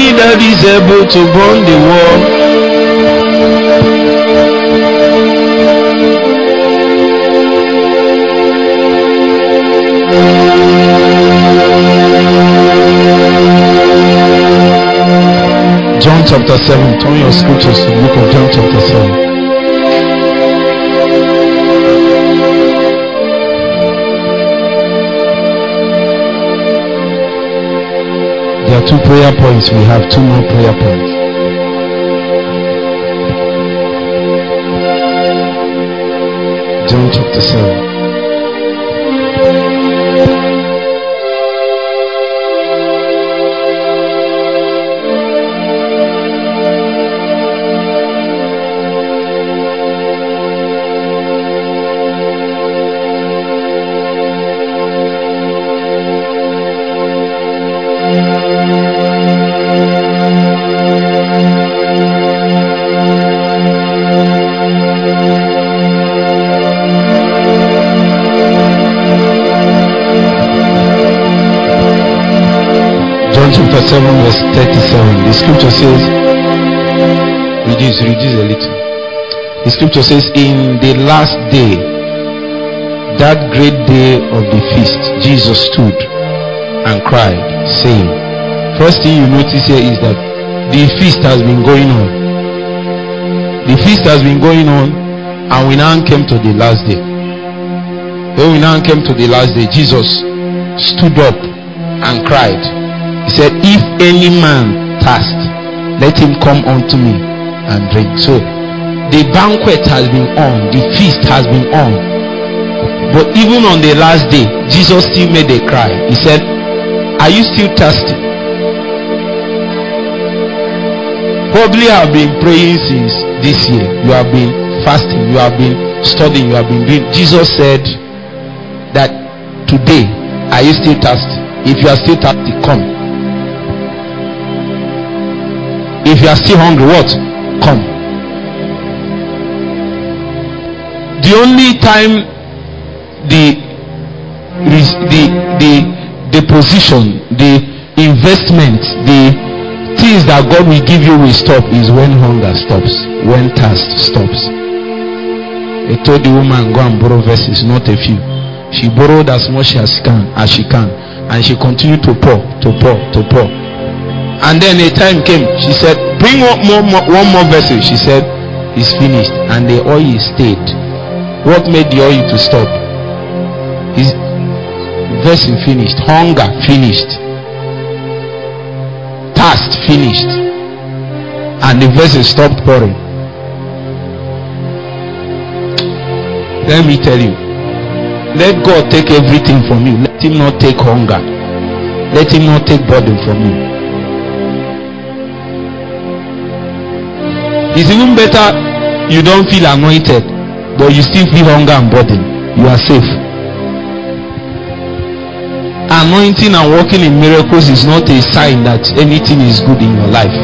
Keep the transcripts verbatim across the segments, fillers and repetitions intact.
He that is able to burn the world. John chapter seven. Turn your scriptures to the book of John chapter seven. There are two prayer points. We have two more prayer points. John chapter seven. Chapter seven verse thirty-seven. The scripture says, reduce, reduce a little. The scripture says, in the last day, that great day of the feast, Jesus stood and cried, saying, first thing you notice here is that the feast has been going on. The feast has been going on, and we now came to the last day. When we now came to the last day, Jesus stood up and cried. He said, if any man thirst, let him come unto me and drink. So the banquet has been on, the feast has been on. But even on the last day, Jesus still made a cry. He said, are you still thirsty? Probably have been praying since this year. You have been fasting, you have been studying, you have been doing. Jesus said that today, are you still thirsty? If you are still thirsty, come. If you are still hungry, what? Come. The only time the the the the position, the investment, the things that God will give you will stop is when hunger stops, when thirst stops. He told the woman, go and borrow verses, not a few. She borrowed as much as she can, as she can, and she continued to pour, to pour, to pour. And then a time came, she said, bring one more, more, one more vessel. She said, it's finished. And the oil stayed. What made the oil to stop? His vessel finished. Hunger finished. Thirst finished. And the vessel stopped pouring. Let me tell you, let God take everything from you. Let him not take hunger. Let him not take burden from you. It's even better you don't feel anointed, but you still feel hunger and burden. You are safe. Anointing and walking in miracles is not a sign that anything is good in your life.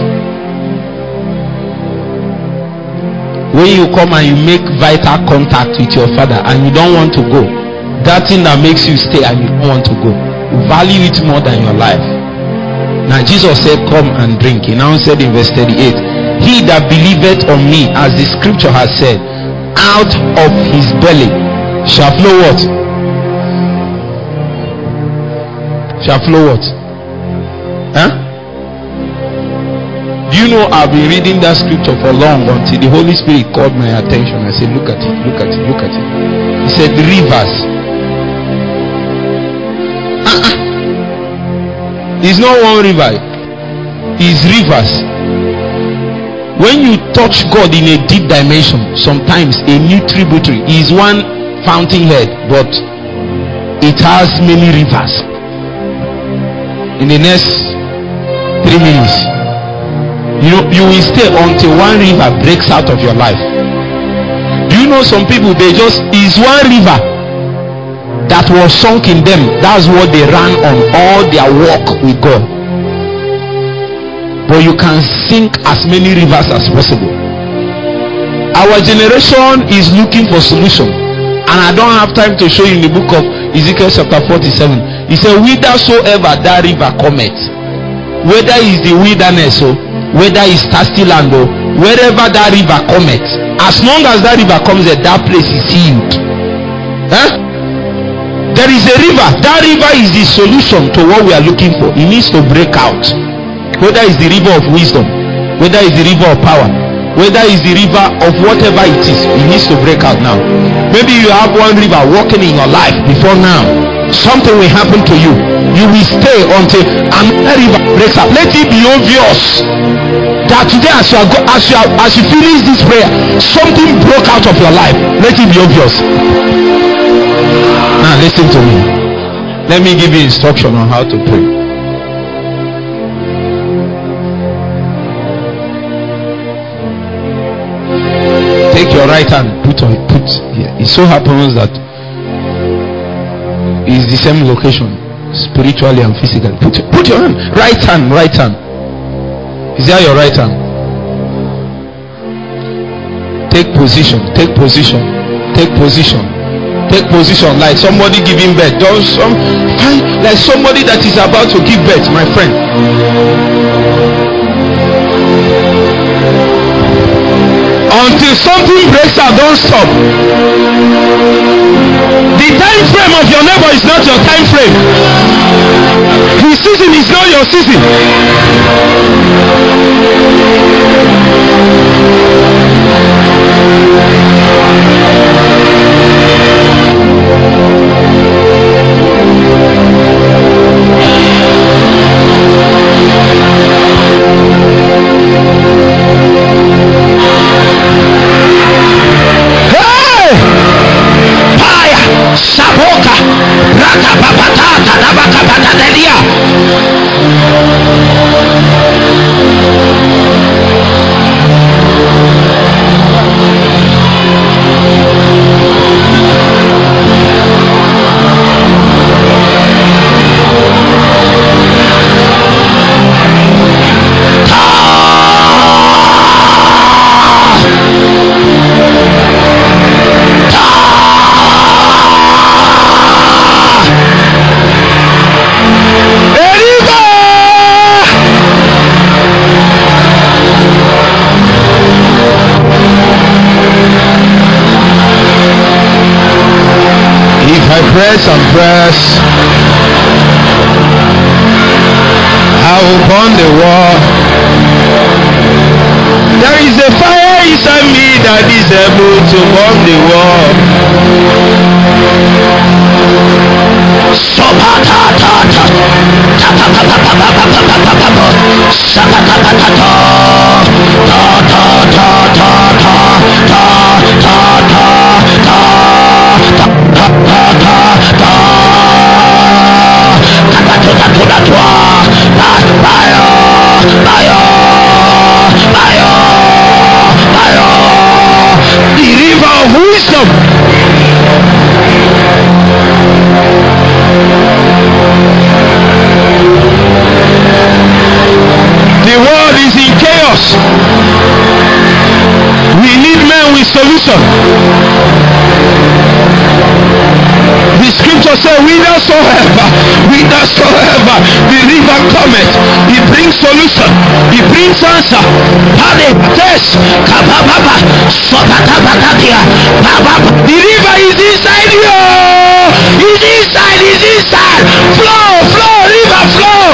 When you come and you make vital contact with your father and you don't want to go, that thing that makes you stay and you don't want to go, value it more than your life. Now Jesus said, come and drink. He now said in verse thirty-eight, he that believeth on me, as the scripture has said, out of his belly shall flow what? Shall flow what? Huh? Do you know I've been reading that scripture for long until the Holy Spirit called my attention. I said, look at it, look at it, look at it. He said, rivers. Uh-uh. It's not one river. It's rivers. When you touch God in a deep dimension, sometimes a new tributary is one fountainhead, but it has many rivers. In the next three minutes, you know, you will stay until one river breaks out of your life. Do you know some people, they just, is one river that was sunk in them. That's what they ran on all their walk with God. But you can sink as many rivers as possible. Our generation is looking for solution, and I don't have time to show you in the book of Ezekiel chapter forty-seven. He said, whithersoever that river cometh, whether it's the wilderness, or whether it's thirsty land, or wherever that river cometh, as long as that river comes there, that place is healed. Huh? There is a river. That river is the solution to what we are looking for. It needs to break out. Whether it's the river of wisdom, whether it's the river of power, whether it's the river of whatever it is, it needs to break out now. Maybe you have one river walking in your life before now. Something will happen to you. You will stay until another river breaks out. Let it be obvious that today, as you are go, as you are, as you finish this prayer, something broke out of your life. Let it be obvious. Now listen to me. Let me give you instruction on how to pray. Take your right hand, put on put here. It so happens that it's the same location, spiritually and physically. Put put your hand, right hand, right hand. Is that your right hand? Take position, take position, take position, take position like somebody giving birth. Don't some like somebody that is about to give birth, my friend. Until something breaks out, don't stop. The time frame of your neighbor is not your time frame. His season is not your season. Saboka raka papatata nabaka patadelia. Press and press, I will burn the wall. There is a fire inside me that is able to burn the wall. The river of wisdom. The world is in chaos. We need men with solution. The scripture says, whithersoever, whithersoever the river cometh, he brings solution, he brings answer. The river is inside you. Is inside, is inside. Flow, flow, river, flow.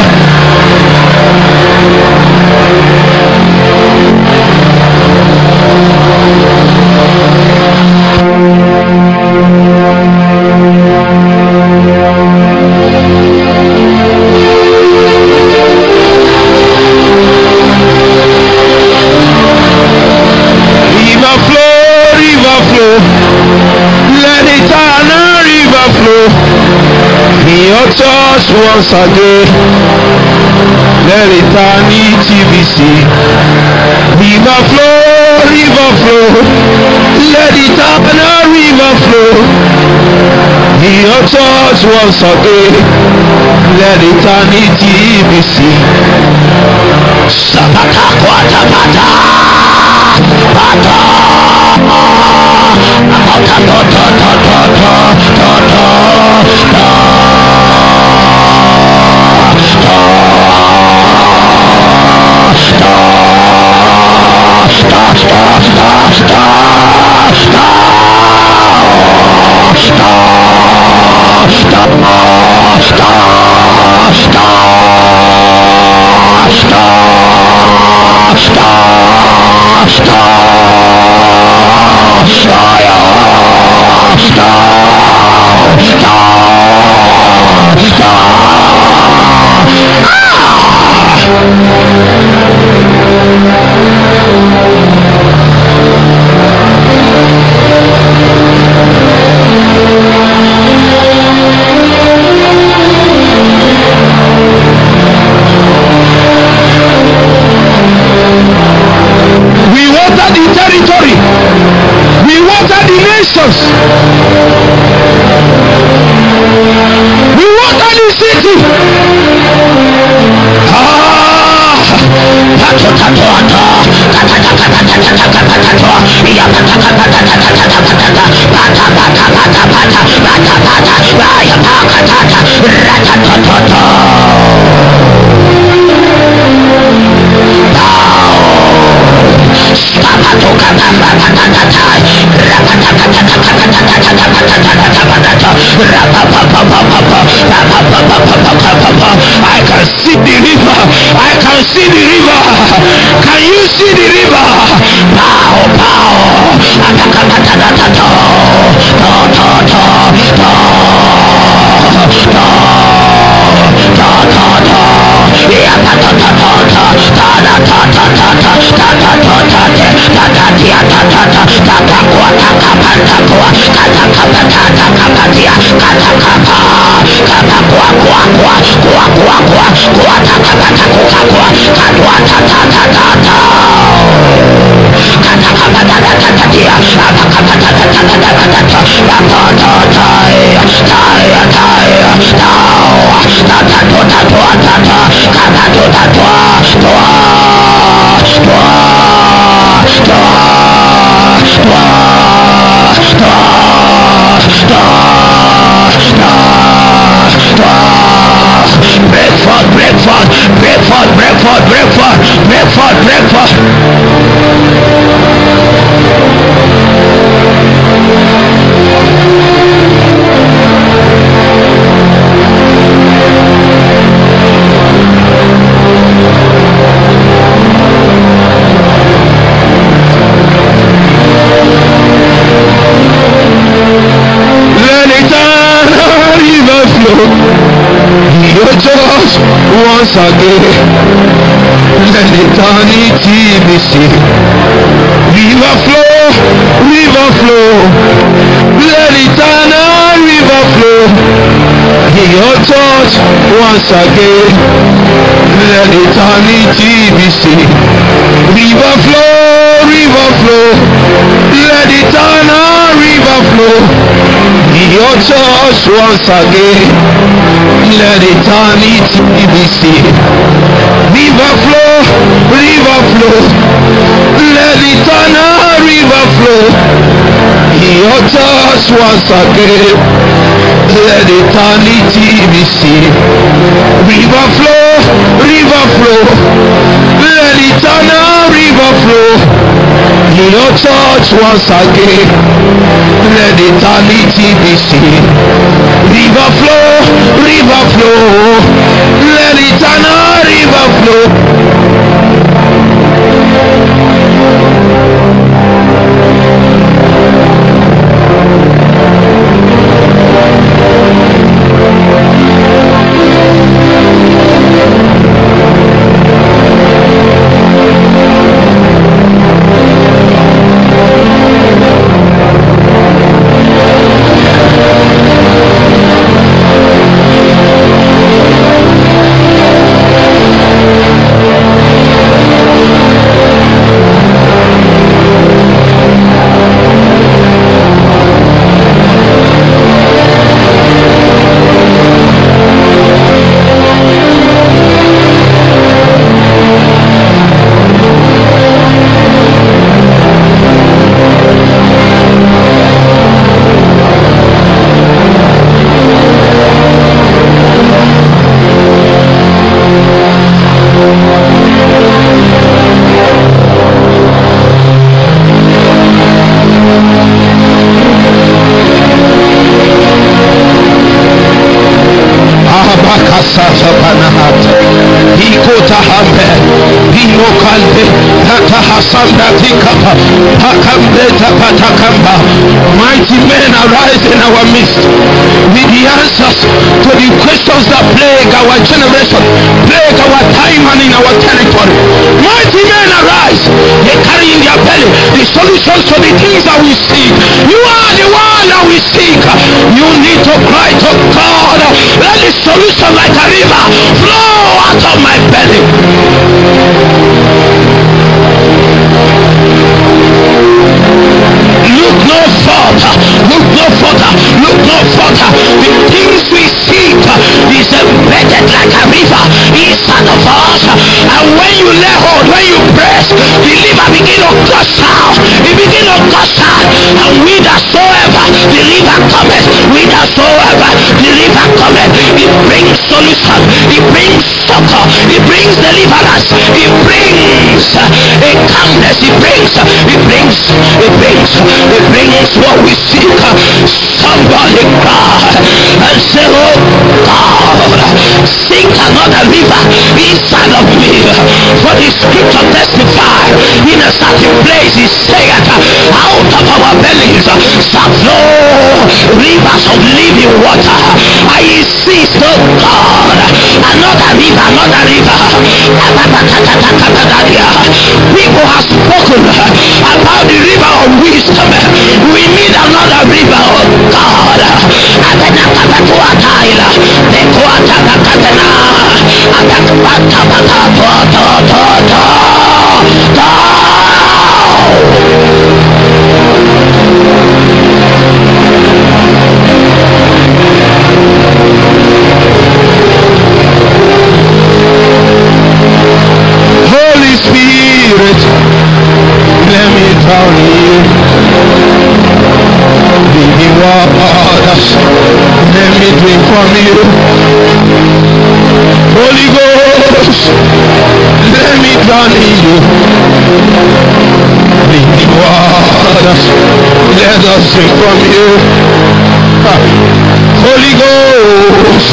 Touch once again, let eternity be seen. River flow, river flow, let eternal river flow. Your touch once again, let eternity be seen. Sabata kwata pata, pata, pata, pata, pata, pata, pata. We water the city. I can see the river. I can see the river. Can you see the river? Pow, pow. Breakfast, breakfast, breakfast, breakfast, breakfast, breakfast, breakfast. Just once again, let eternity be seen. River flow, river flow, let eternal river flow. In your church once again, let eternity be seen. River flow, river flow, let eternal river flow. In your church once again, let eternity be seen. River flow, river flow, let eternal river flow. In your church once again, let eternity be seen. River flow, river flow, let eternal river flow. In your church once again, let eternity be seen. River flow, river flow, let eternal river flow. Imo Kande, Tata Hasanda Tikapa, Pakambeta Patakamba. Mighty men arise in our midst with the answers to the questions that plague our generation, plague our time and in our territory. Mighty men arise, they carry in their belly the solutions to the things that we seek. You are the one that we seek. You need to cry to God, let the solution like a river flow out of my belly. Look no further, look no further, look no further. The things we seek is embedded like a river inside of us. And when you lay hold, when you press, the river begin to gush out. It begin to gush out. And whithersoever the river cometh, whithersoever the river cometh, it brings solution, it brings succor, it brings deliverance, it brings a calmness, it brings, it brings, it brings, it brings what we seek. Somebody cry and say, oh God, sink another river inside of me. For the scripture testify in a certain place, he said, out of our bellies shall flow rivers of living water. I insist, oh God, another river, another river. People have spoken about the river of wisdom. We need another river, oh God. Holy Spirit, let me drown you. Living waters, let me drink from you. Holy Ghost, let me drown in you. Living waters, let us drink from you. Holy Ghost,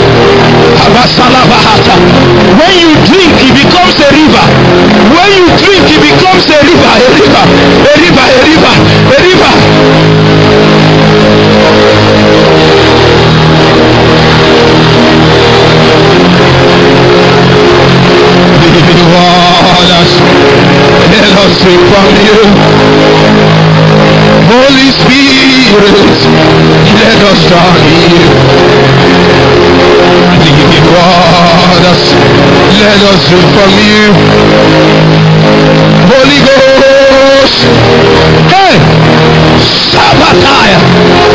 when you drink, it becomes a river. When you drink, it becomes a river, a river, a river, a river, a river. Living waters, let us drink from you. Holy Spirit, let us drown in you. Living waters, let us drink from you. Holy Ghost, hey, Sabbataya.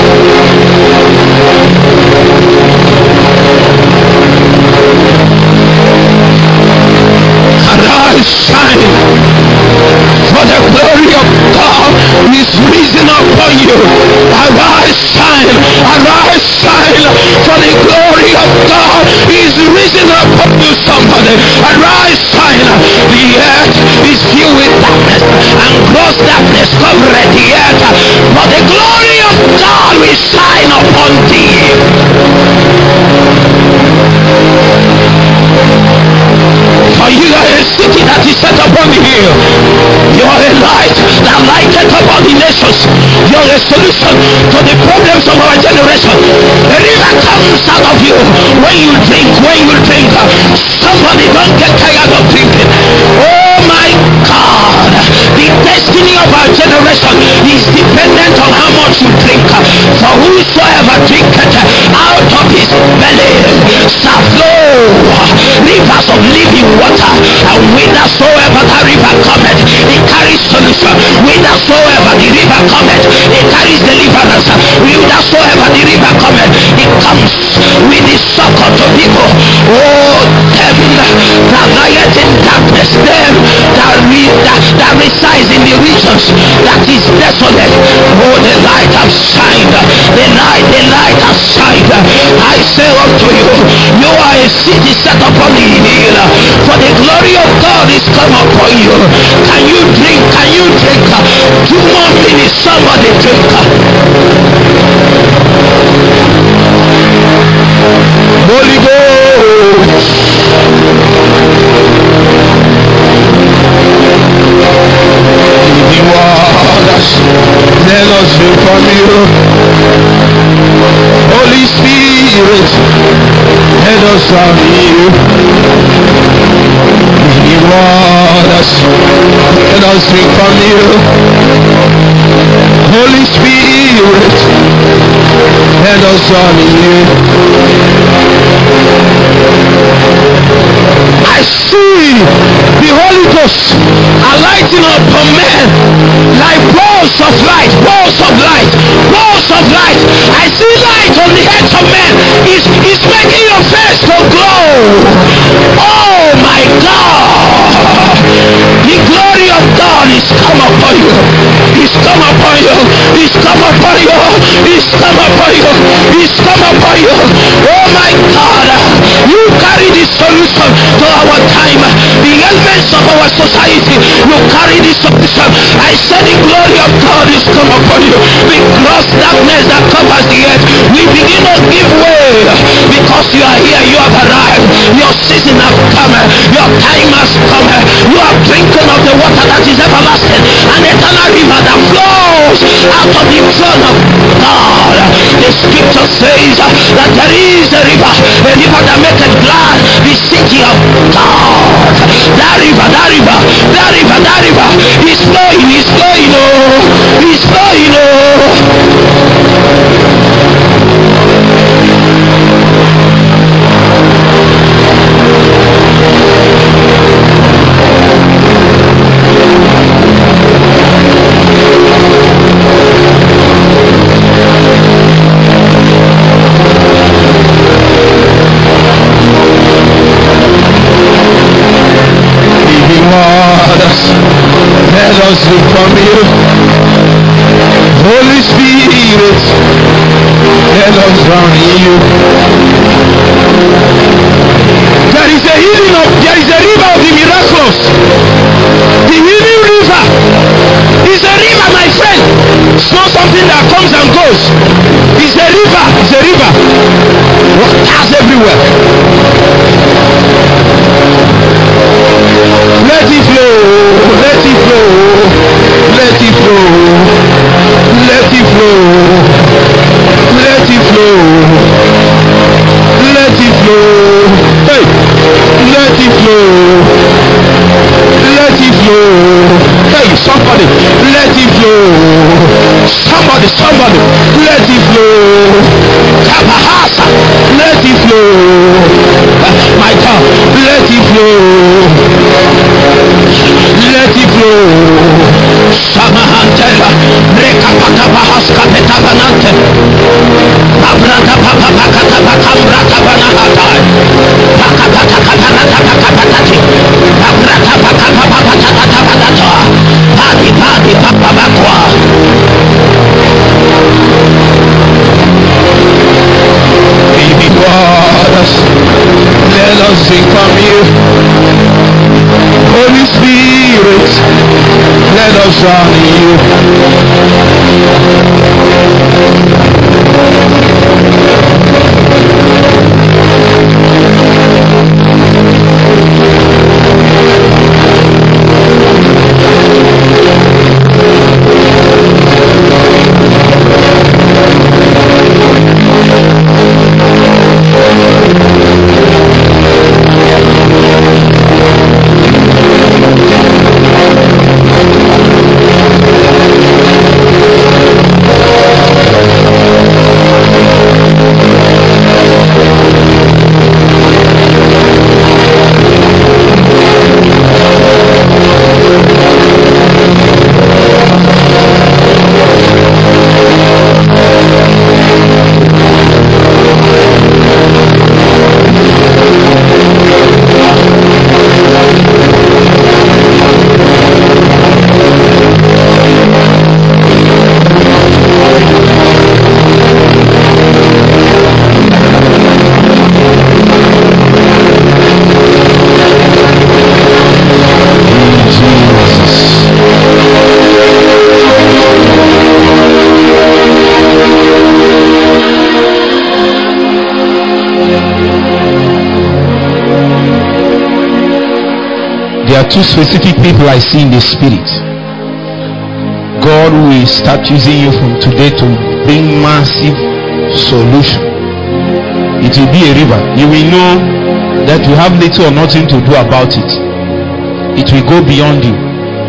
Arise, shine, for the glory of God is risen upon you. Arise, shine, arise, shine, for the glory of God is risen upon you. Somebody, arise, shine. The earth is filled with darkness, and gross darkness covered the earth, but the glory of God will shine upon thee. For you are a city that is set upon the hill. You are a light that lighteth upon the nations. You are a solution to the problems of our generation. A river comes out of you when you drink, when you drink. Somebody don't get tired of drinking. Oh my God, the destiny of our generation is dependent on how much you drink. For whosoever drinketh out of his belly shall flow rivers of living water. And whithersoever the river cometh, it carries solution. Whithersoever the river cometh, it carries deliverance. Whithersoever the river cometh, it comes with the succor to people. Oh, them that lieth in darkness, them that, re, that, that resides in the regions that is desolate. Oh, the light has shined. The light, the light has shined. I say unto you, you are a city set upon the hill, for the glory of God is come upon you. Can you drink? Can you drink? Two more minutes, somebody drink. Holy Ghost, let us drink from you. Holy Spirit, let us drown in you. Living waters, let us drink from you. Holy Spirit, let us drown in you. I see the Holy Ghost alighting upon men like balls of light, balls of light, balls of light. I see light on the heads of men. It's, it's making your face to glow. Oh my God! The glory of God is come upon you. It's come upon you. It's come upon you. It's come upon you. It's come upon you. Oh my God! You carry the solution to our time, the elements of our society. You carry the solution. I said the glory of God is come upon you. The gross darkness that covers the earth, we begin to give way because you are here. You have arrived. Your season has come. Your time has come. You are drinking of the water that is everlasting, an eternal river that flows out of the throne of God. The scripture says that there is a river, a river that maketh glad the city of God. That river, that river, that river, that river is flowing, is flowing, oh, is flowing, oh. Let us drink from you. Holy Spirit, let us drown in you. There is a healing of, there is a river of the miraculous. The healing river is a river, my friend. It's not something that comes and goes. It's a river. It's a river. Waters everywhere. Let it flow. Let it flow. Let it flow. Let it flow. Let it flow. Let it flow. Hey. Let it flow. Let it flow. Hey, somebody. Let it flow. Somebody, somebody. Let it flow. Kabahasa. Let it flow. My God. Let it flow. Let it flow. Samahantela. Rekapaka bahaska petabanante. Abrata papa pakata pakambrata banahatai. Pakapata kaparata pakapatati. Abrata pakapa pakata papato. Padi padi papa bakwa. Baby waters, let us drink from you. Holy Spirit, let us drown in you. There are two specific people I see in the spirit. God will start using you from today to bring massive solution. It will be a river. You will know that you have little or nothing to do about it. It will go beyond you.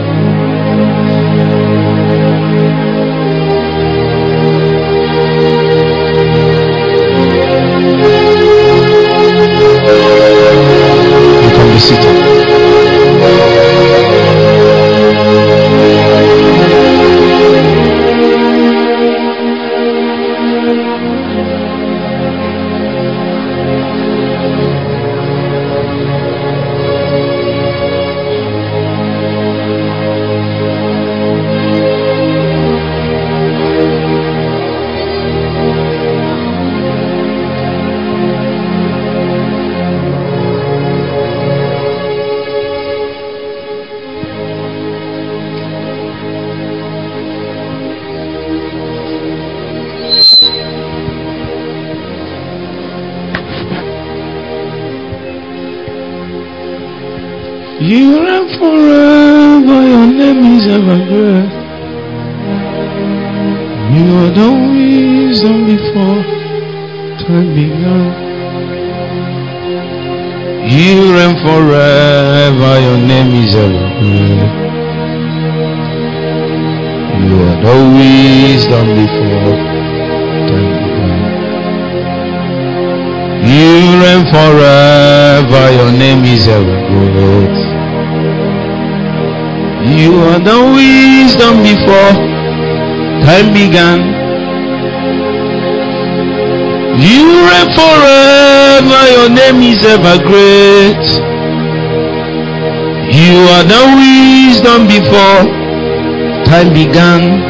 You can be seated. You reign forever, your name is ever great. You are the wisdom before time began. You reign forever, your name is ever great. You are the wisdom before time began. You reign forever, your name is ever great. You are the wisdom before time began. You reign forever, your name is ever great. You are the wisdom before time began.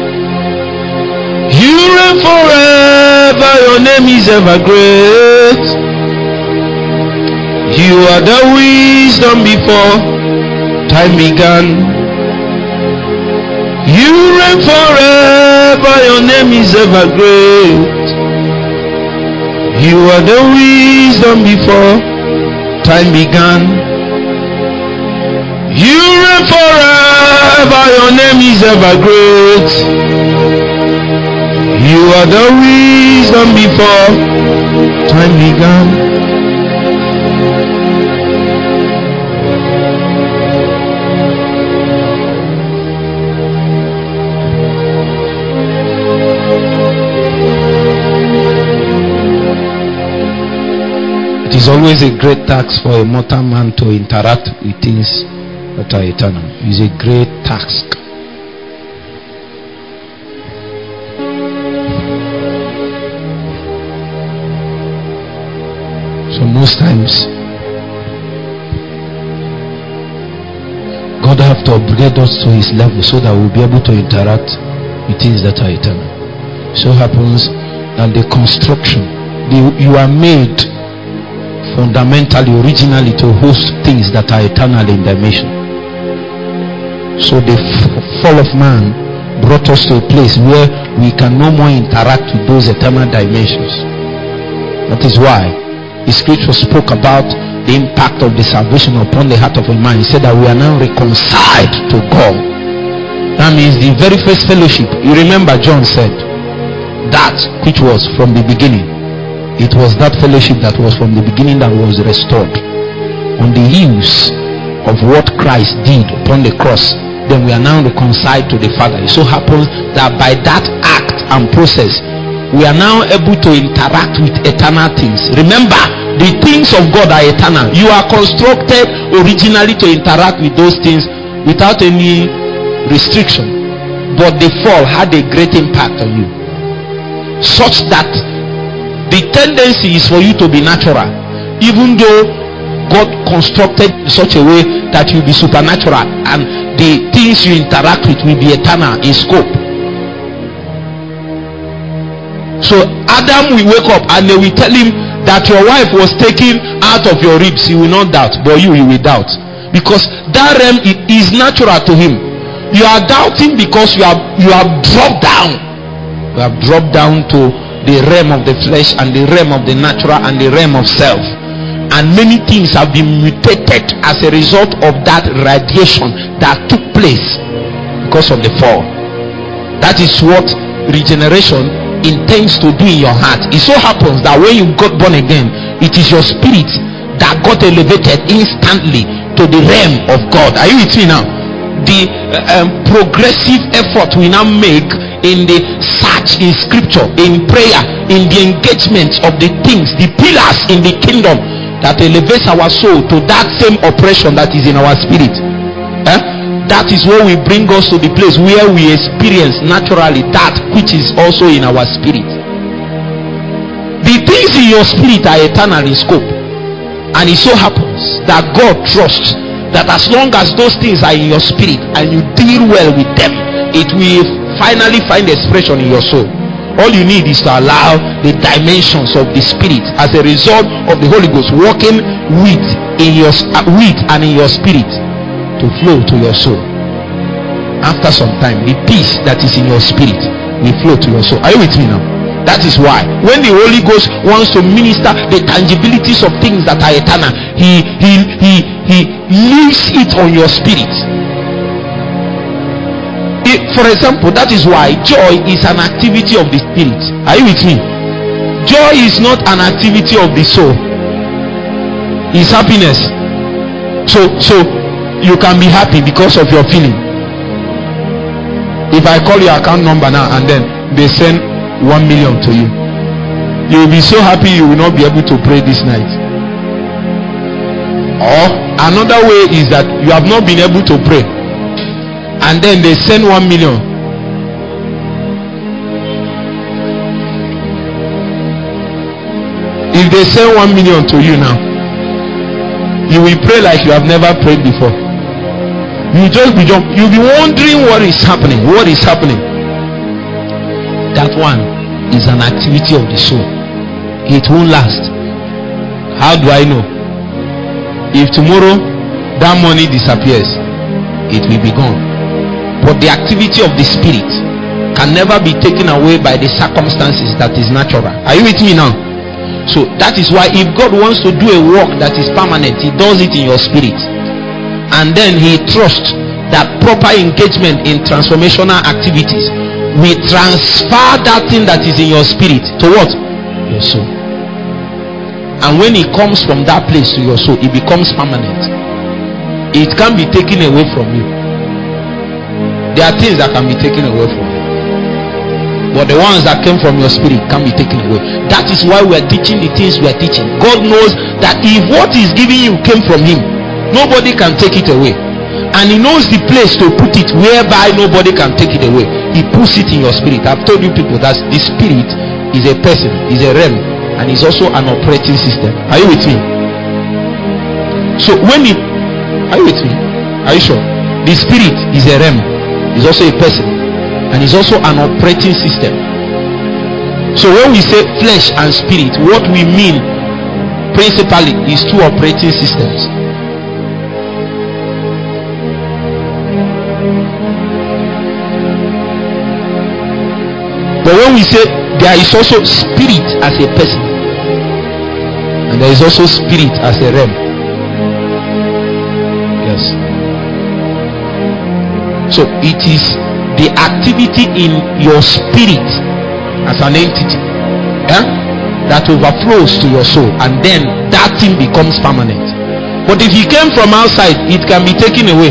You reign forever, your name is ever great. You are the wisdom before time began. You reign forever, your name is ever great. You are the wisdom before time began. You reign forever, your name is ever great. You are the wisdom before time began. It is always a great task for a mortal man to interact with things that are eternal. It is a great task. So most times God have to upgrade us to his level so that we'll be able to interact with things that are eternal. So happens that the construction, the, you are made fundamentally, originally, to host things that are eternal in dimension. So the f- fall of man brought us to a place where we can no more interact with those eternal dimensions. That is why the scripture spoke about the impact of the salvation upon the heart of a man. He said that we are now reconciled to God. That means the very first fellowship. You remember John said that which was from the beginning. It was that fellowship that was from the beginning that was restored. On the heels of what Christ did upon the cross, then we are now reconciled to the Father. It so happens that by that act and process, we are now able to interact with eternal things. Remember, the things of God are eternal. You are constructed originally to interact with those things without any restriction. But the fall had a great impact on you, such that the tendency is for you to be natural, even though God constructed in such a way that you be supernatural and the things you interact with will be eternal in scope. So Adam will wake up and they will tell him that your wife was taken out of your ribs. He will not doubt, but you, you will doubt, because that realm is natural to him. You are doubting because you have you have dropped down. You have dropped down to the realm of the flesh and the realm of the natural and the realm of self, and many things have been mutated as a result of that radiation that took place because of the fall. That is what regeneration intends to do in your heart. It so happens that when you got born again, it is your spirit that got elevated instantly to the realm of God. Are you with me now? The uh, um, progressive effort we now make in the search in scripture, in prayer, in the engagement of the things, the pillars in the kingdom that elevates our soul to that same oppression that is in our spirit. Eh? That is where we bring us to the place where we experience naturally that which is also in our spirit. The things in your spirit are eternal in scope, and it so happens that God trusts that as long as those things are in your spirit and you deal well with them, it will finally find expression in your soul. All you need is to allow the dimensions of the spirit as a result of the Holy Ghost working with in your with and in your spirit to flow to your soul. After some time, the peace that is in your spirit will flow to your soul. Are you with me now? That is why when the Holy Ghost wants to minister the tangibilities of things that are eternal, he he he he leaves it on your spirit. It, for example, that is why joy is an activity of the spirit. Are you with me? Joy is not an activity of the soul. It's happiness. So so you can be happy because of your feeling. If I call your account number now and then they send one million to you, you will be so happy you will not be able to pray this night. Or another way is that you have not been able to pray and then they send one million. If they send one million to you now, you will pray like you have never prayed before. You just be jump. You'll be wondering what is happening. What is happening? That one is an activity of the soul. It won't last. How do I know? If tomorrow that money disappears, it will be gone. But the activity of the spirit can never be taken away by the circumstances that is natural. Are you with me now? So that is why if God wants to do a work that is permanent, he does it in your spirit. And then he trusts that proper engagement in transformational activities will transfer that thing that is in your spirit to what? Your soul. And when it comes from that place to your soul, it becomes permanent. It can't be taken away from you. There are things that can be taken away from you, but the ones that came from your spirit can't be taken away. That is why we are teaching the things we are teaching. God knows that if what is giving you came from him, nobody can take it away, and he knows the place to put it whereby nobody can take it away. He puts it in your spirit. I've told you people that the spirit is a person, is a realm, and is also an operating system. Are you with me? So when it are you with me? Are you sure? The spirit is a realm, is also a person, and is also an operating system. So when we say flesh and spirit, what we mean principally is two operating systems. But when we say there is also spirit as a person, and there is also spirit as a realm. Yes. So it is the activity in your spirit as an entity, eh, that overflows to your soul, and then that thing becomes permanent. But if it came from outside, it can be taken away.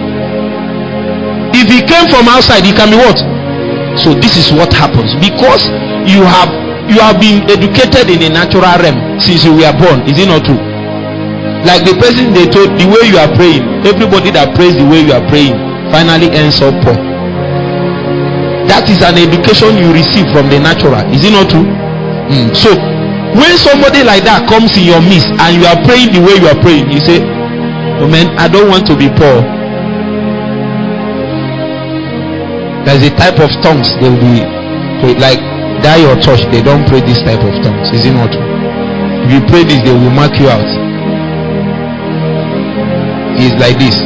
If it came from outside, it can be what? So this is what happens because you have you have been educated in a natural realm since you were born. Is it not true? Like the person they told, the way you are praying, everybody that prays the way you are praying finally ends up poor. That is an education you receive from the natural. Is it not true? Mm. So when somebody like that comes in your midst and you are praying the way you are praying, you say, oh man, I don't want to be poor. There's a type of tongues they will be like that. Your church, they don't pray this type of tongues. Is it not true? If you pray this, they will mark you out. It's like this.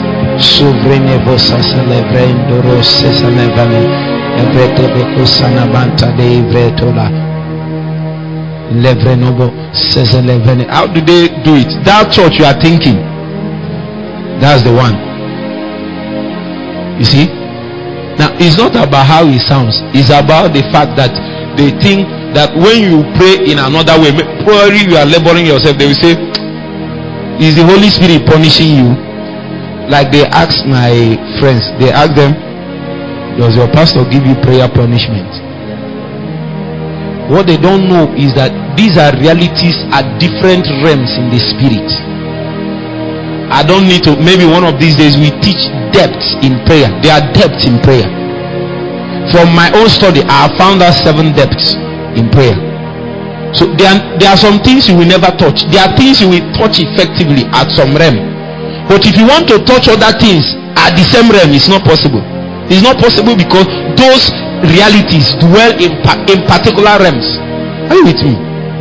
How do they do it? That church you are thinking, that's the one. You see? Now it's not about how it sounds. It's about the fact that they think that when you pray in another way, probably you are laboring yourself. They will say, is the Holy Spirit punishing you? Like they ask my friends, they ask them, does your pastor give you prayer punishment? What they don't know is that these are realities at different realms in the spirit. I don't need to, maybe one of these days we teach depths in prayer. There are depths in prayer. From my own study, I have found out seven depths in prayer. So there are, there are some things you will never touch. There are things you will touch effectively at some realm. But if you want to touch other things at the same realm, it's not possible. It's not possible because those realities dwell in, in particular realms. Are you with me?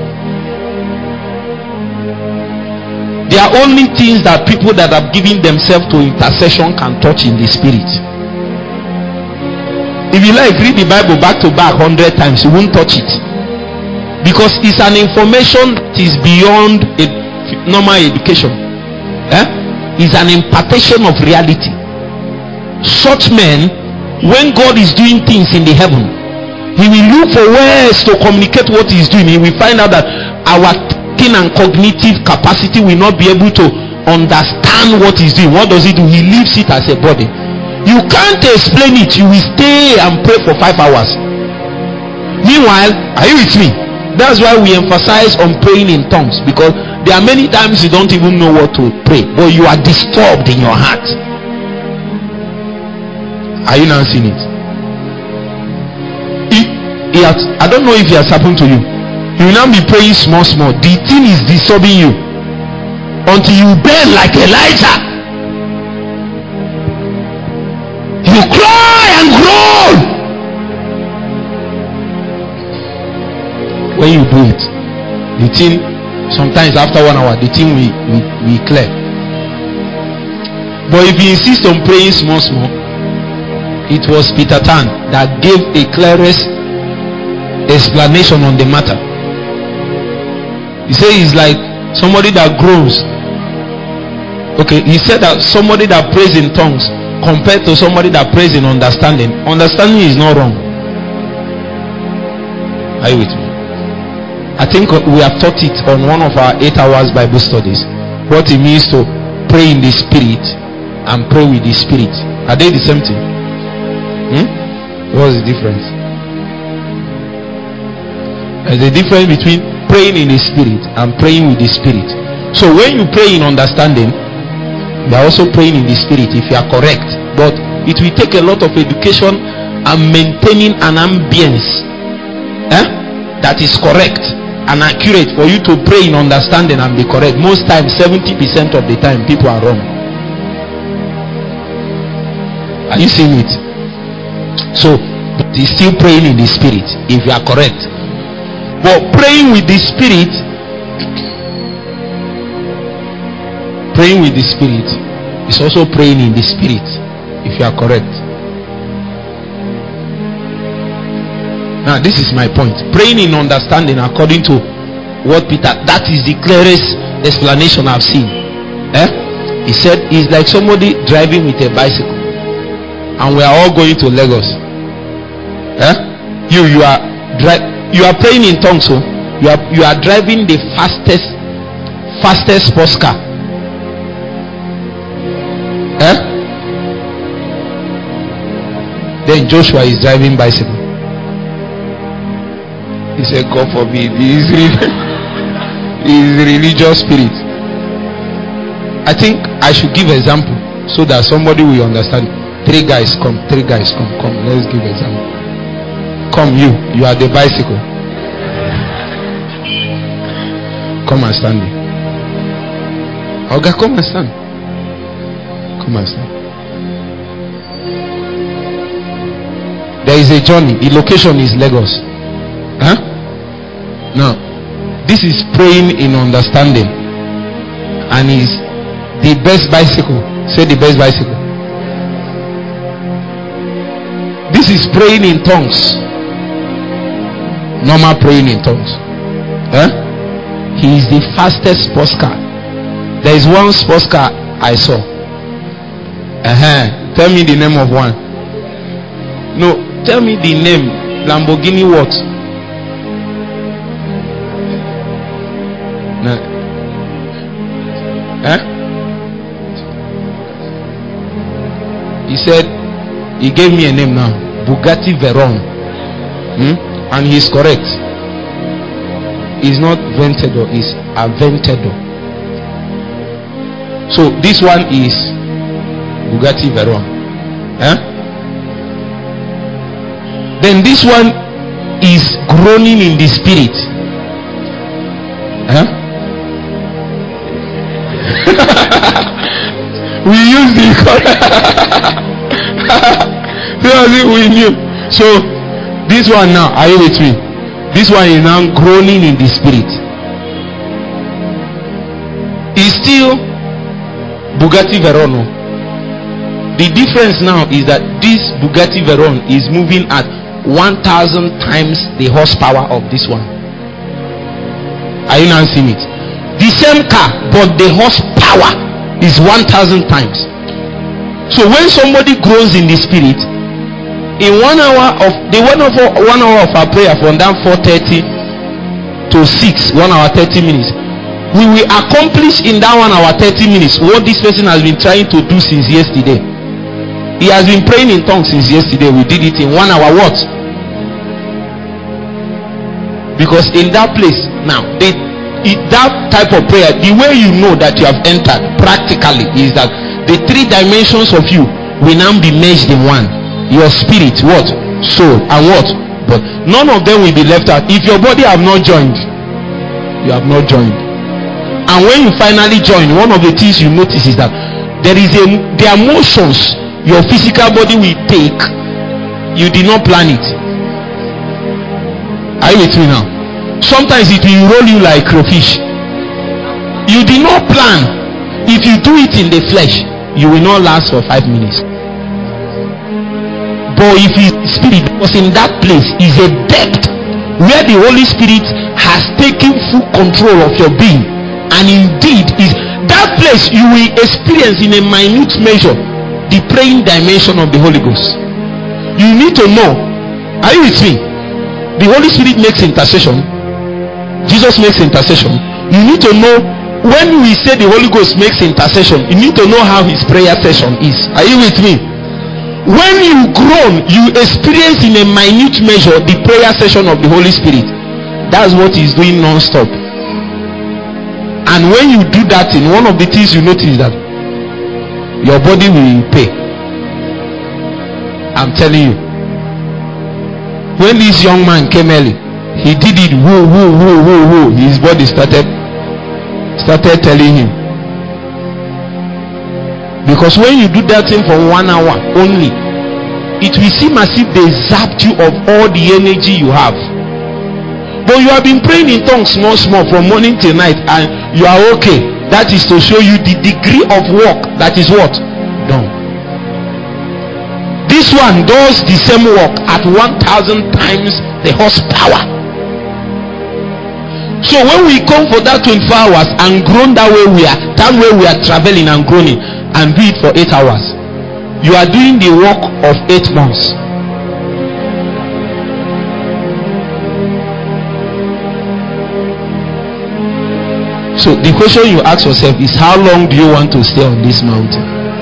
There are only things that people that have given themselves to intercession can touch in the spirit. If you like, read the Bible back to back hundred times, you won't touch it. Because it's an information that is beyond a normal education. Eh? It's an impartation of reality. Such men, when God is doing things in the heaven, he will look for ways to communicate what he is doing. He will find out that our thinking and cognitive capacity will not be able to understand what he's doing. What does he do? He leaves it as a body. You can't explain it. You will stay and pray for five hours. Meanwhile, are you with me? That's why we emphasize on praying in tongues, because there are many times you don't even know what to pray, but you are disturbed in your heart. Are you now seeing it? it, it has, I don't know if it has happened to you. You will now be praying small, small. The thing is disturbing you until you burn like Elijah. You cry and groan. When you do it, the thing, sometimes after one hour, the thing will, will, will clear. But if you insist on praying small, small, it was Peter Tan that gave a clearest explanation on the matter. He said it's like somebody that groans. Okay, he said that somebody that prays in tongues compared to somebody that prays in understanding. Understanding is not wrong. Are you with me? I think we have taught it on one of our eight hours Bible studies. What it means to pray in the spirit and pray with the spirit. Are they the same thing? Hmm? What's the difference? There's a difference between praying in the spirit and praying with the spirit. So when you pray in understanding, you are also praying in the spirit if you are correct. But it will take a lot of education and maintaining an ambience eh, that is correct and accurate for you to pray in understanding and be correct. Most times, seventy percent of the time, people are wrong. Are you seeing it? So, he's still praying in the spirit if you are correct. But praying with the spirit, praying with the spirit is also praying in the spirit if you are correct. Now this is my point. Praying in understanding according to what Peter, that is the clearest explanation I've seen. Eh? He said it's like somebody driving with a bicycle and we are all going to Lagos. Eh? You you are dri- you are praying in tongues, so you are you are driving the fastest fastest sports car. Eh? Then Joshua is driving bicycle. He said, God forbid, he is a religious spirit. I think I should give example so that somebody will understand. Three guys come, three guys come, come, let's give example. Come, you, you are the bicycle. Come and stand here. Okay, come and stand. Come and stand. There is a journey. The location is Lagos. Huh? Now, this is praying in understanding, and is the best bicycle. Say the best bicycle. This is praying in tongues. Normal praying in tongues. Huh? He is the fastest sports car. There is one sports car I saw. Uh-huh. Tell me the name of one. No, tell me the name. Lamborghini what? No. Eh? He said, he gave me a name now. Bugatti Veyron. Hmm? And he's correct. It's not Ventador, it's Aventador. So this one is Bugatti Veyron. Eh? Then this one is groaning in the spirit. Eh? We use the we knew. So this one now, are you with me? This one is now groaning in the spirit. It's still Bugatti Veyron. The difference now is that this Bugatti Veyron is moving at one thousand times the horsepower of this one. Are you now seeing it? The same car, but the horsepower is one thousand times. So when somebody grows in the spirit, in one hour of the one of one hour of our prayer from down four thirty to six, one hour thirty minutes, we will accomplish in that one hour thirty minutes what this person has been trying to do since yesterday. He has been praying in tongues since yesterday. We did it in one hour. What? Because in that place now, they, it, that type of prayer, the way you know that you have entered practically is that the three dimensions of you will now be merged in one. Your spirit, what? Soul, and what? But none of them will be left out. If your body have not joined, you have not joined. And when you finally join, one of the things you notice is that there is a there are motions your physical body will take. You did not plan it. Are you with me now? Sometimes it will roll you like crayfish. You did not plan. If you do it in the flesh, you will not last for five minutes. But if it's spirit, because in that place is a depth where the Holy Spirit has taken full control of your being, and indeed is that place you will experience in a minute measure the praying dimension of the Holy Ghost. You need to know. Are you with me? The Holy Spirit makes intercession. Jesus makes intercession. You need to know when we say the Holy Ghost makes intercession, you need to know how his prayer session is. Are you with me? When you groan, you experience in a minute measure the prayer session of the Holy Spirit. That's what he's doing non-stop. And when you do that thing, one of the things you notice is that your body will pay. I'm telling you. When this young man came early, he did it woo woo woo woo woo. His body started started telling him. Because when you do that thing for one hour only, it will seem as if they zapped you of all the energy you have. But you have been praying in tongues small small from morning till night, and you are okay. That is to show you the degree of work that is what? Done. This one does the same work at one thousand times the horsepower. So when we come for that twenty-four hours and groan that way we are, that way we are traveling and groaning, and do it for eight hours, you are doing the work of eight months. So the question you ask yourself is, how long do you want to stay on this mountain?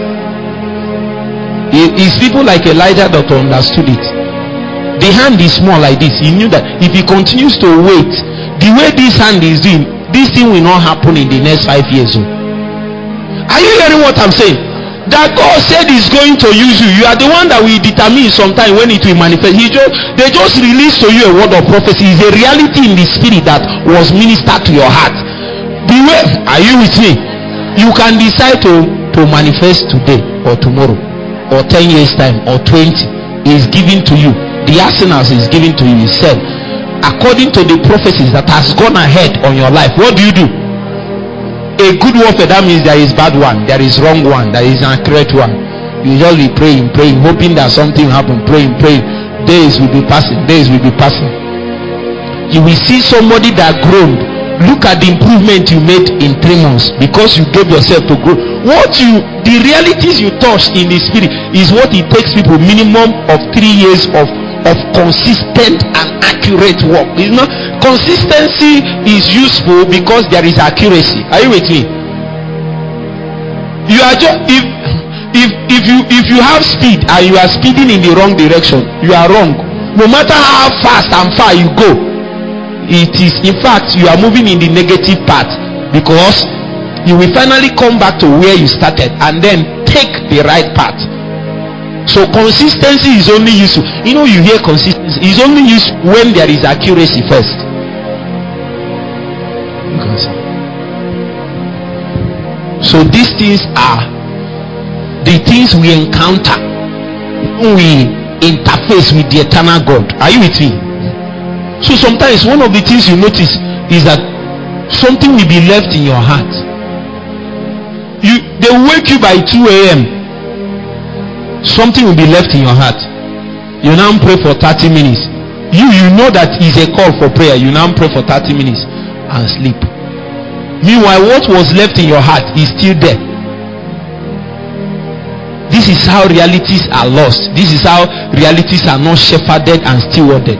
It is people like Elijah that understood it. The hand is small like this. He knew that if he continues to wait, the way this hand is doing, this thing will not happen in the next five years. Are you hearing what I'm saying? That God said He's going to use you. You are the one that will determine sometime when it will manifest. He just, they just released to you a word of prophecy. It's a reality in the spirit that was ministered to your heart. Beware. Are you with me? You can decide to, to manifest today or tomorrow or ten years time or twenty. Is given to you. The arsenals is given to you. He said, according to the prophecies that has gone ahead on your life, what do you do? A good warfare, that means there is bad one, there is wrong one, there is an accurate one. You just be praying, praying, hoping that something will happen, praying, praying. Days will be passing, days will be passing. You will see somebody that groaned look at the improvement you made in three months because you gave yourself to grow. What you, the realities you touched in the spirit is what it takes people minimum of three years of of consistent and accurate work. It's not, consistency is useful because there is accuracy. Are you with me? You are just, if if if you if you have speed and you are speeding in the wrong direction, you are wrong. No matter how fast and far you go, it is, in fact, you are moving in the negative path, because you will finally come back to where you started and then take the right path. So consistency is only useful. You know, you hear consistency is only used when there is accuracy first. So these things are the things we encounter when we interface with the eternal God. Are you with me? So sometimes one of the things you notice is that something will be left in your heart. You, they wake you by two a.m. Something will be left in your heart. You now pray for thirty minutes. You you know that is a call for prayer. You now pray for thirty minutes and sleep. Meanwhile, what was left in your heart is still there. This is how realities are lost. This is how realities are not shepherded and stewarded.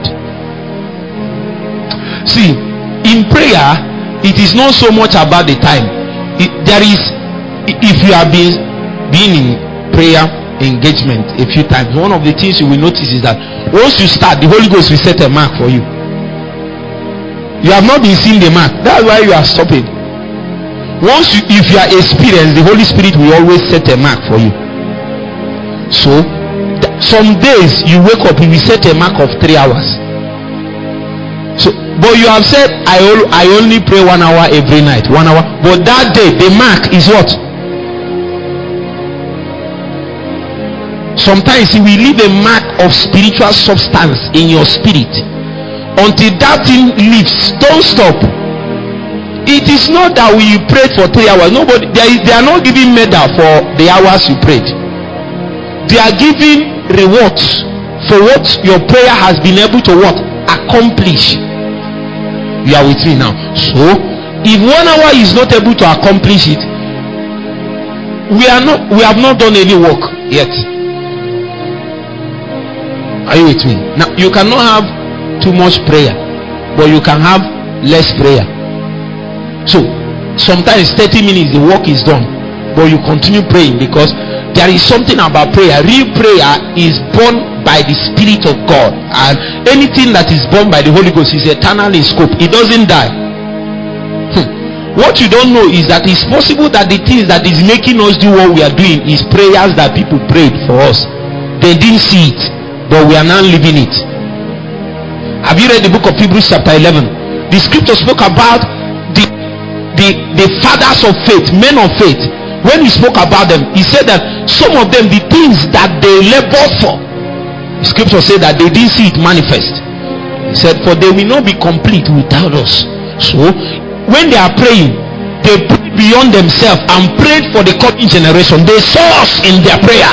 See, in prayer, it is not so much about the time. It, there is, if you have been been in prayer engagement a few times, one of the things you will notice is that once you start, the Holy Ghost will set a mark for you. You have not been seeing the mark. That's why you are stopping. Once you, if you are experienced, the Holy Spirit will always set a mark for you. So th- some days you wake up, he will set a mark of three hours. So, but you have said, I, ol- I only pray one hour every night, one hour. But that day, the mark is what? Sometimes he will leave a mark of spiritual substance in your spirit. Until that thing leaves, don't stop. It is not that we prayed for three hours. Nobody, they, they are not giving medal for the hours you prayed. They are giving rewards for what your prayer has been able to what? Accomplish. You are with me now. So, if one hour is not able to accomplish it, we are not. We have not done any work yet. Are you with me? Now, you cannot have too much prayer, but you can have less prayer. So sometimes thirty minutes the work is done, but you continue praying, because there is something about prayer. Real prayer is born by the Spirit of God, and anything that is born by the Holy Ghost is eternal in scope. It doesn't die. hmm. What you don't know is that it's possible that the things that is making us do what we are doing is prayers that people prayed for us. They didn't see it, but we are now living it. Have you read the book of Hebrews chapter eleven? The scripture spoke about the the the fathers of faith, men of faith. When he spoke about them, he said that some of them, the things that they labored for, the scripture said that they didn't see it manifest. He said, for they will not be complete without us. So when they are praying, they prayed beyond themselves and prayed for the coming generation. They saw us in their prayer.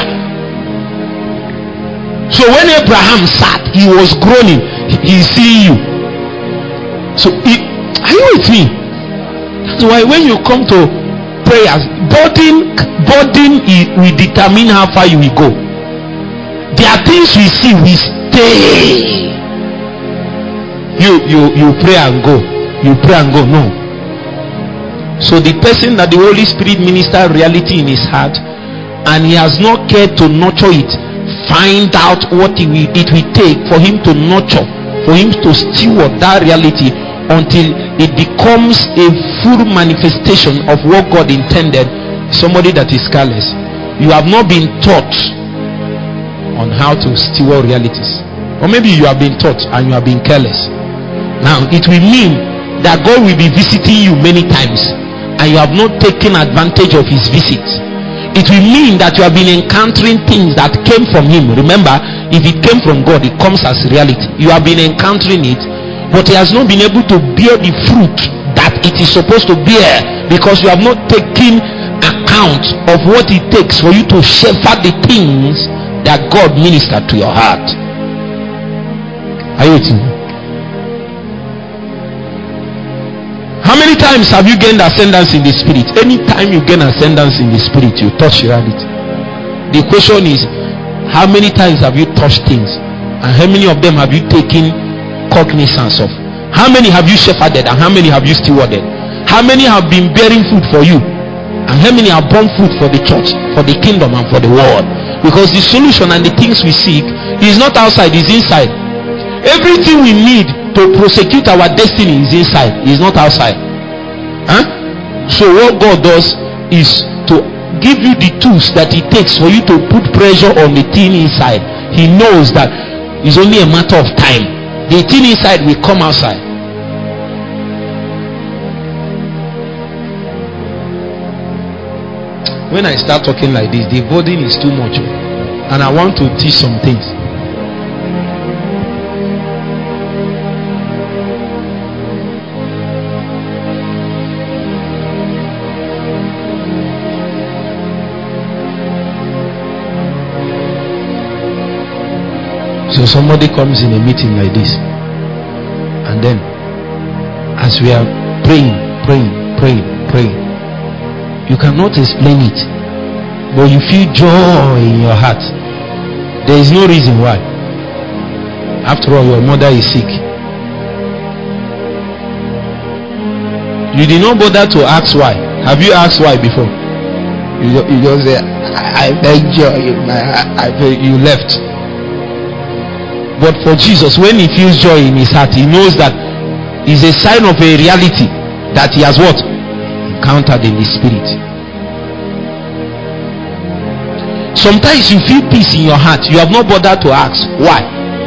So when Abraham sat, he was groaning. He see you. So he, are you with me? That's why when you come to prayers, burden burden will determine how far you will go. There are things we see, we stay. You you you pray and go. You pray and go. No. So the person that the Holy Spirit minister reality in his heart, and he has not cared to nurture it, find out what it will, it will take for him to nurture, for him to steward that reality until it becomes a full manifestation of what God intended. Somebody that is careless. You have not been taught on how to steward realities, or maybe you have been taught and you have been careless. Now it will mean that God will be visiting you many times and you have not taken advantage of his visits. It will mean that you have been encountering things that came from him. Remember, if it came from God, it comes as reality. You have been encountering it, but he has not been able to bear the fruit that it is supposed to bear, because you have not taken account of what it takes for you to shepherd the things that God ministered to your heart. Are you with me? How many times have you gained ascendance in the spirit? Anytime you gain ascendance in the spirit, you touch reality. The question is, how many times have you touched things, and how many of them have you taken cognizance of? How many have you shepherded, and how many have you stewarded? How many have been bearing food for you, and how many have borne food for the church, for the kingdom, and for the world? Because the solution and the things we seek is not outside, is inside. Everything we need to prosecute our destiny is inside, is not outside. Huh? So what God does is to give you the tools that it takes for you to put pressure on the thing inside. He knows that it's only a matter of time. The thing inside will come outside. When I start talking like this, the burden is too much, and I want to teach some things. So somebody comes in a meeting like this, and then as we are praying, praying, praying, praying, you cannot explain it, but you feel joy in your heart. There is no reason why. After all, your mother is sick. You did not bother to ask why. Have you asked why before? You, you just say, I, I beg joy in my heart. I beg, you left. But for Jesus, when he feels joy in his heart, he knows that it's a sign of a reality that he has what? Encountered in his spirit. Sometimes you feel peace in your heart. You have not bothered to ask why.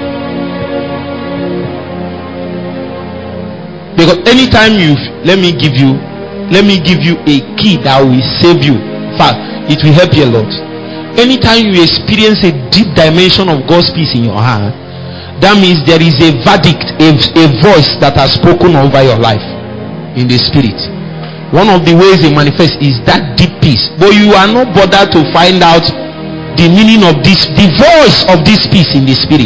Because anytime you, let me give you, let me give you a key that will save you. In fact, it will help you a lot. Anytime you experience a deep dimension of God's peace in your heart, that means there is a verdict, a, a voice that has spoken over your life in the spirit. One of the ways it manifests is that deep peace. But you are not bothered to find out the meaning of this, the voice of this peace in the spirit.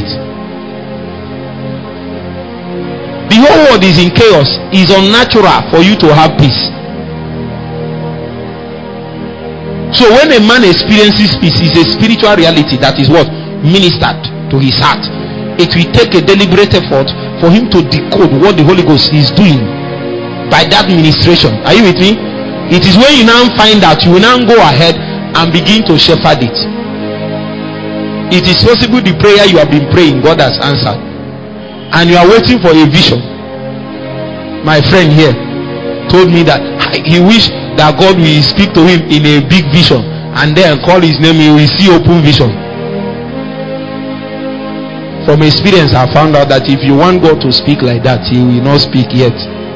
The whole world is in chaos. It's unnatural for you to have peace. So when a man experiences peace, it's a spiritual reality that is what? Ministered to his heart. It will take a deliberate effort for him to decode what the Holy Ghost is doing by that ministration. Are you with me? It is when you now find out, you will now go ahead and begin to shepherd it. It is possible the prayer you have been praying, God has answered, and you are waiting for a vision. My friend here told me that he wished that God will speak to him in a big vision, and then call his name, he will see open vision. From experience, I found out that if you want God to speak like that, he will not speak yet.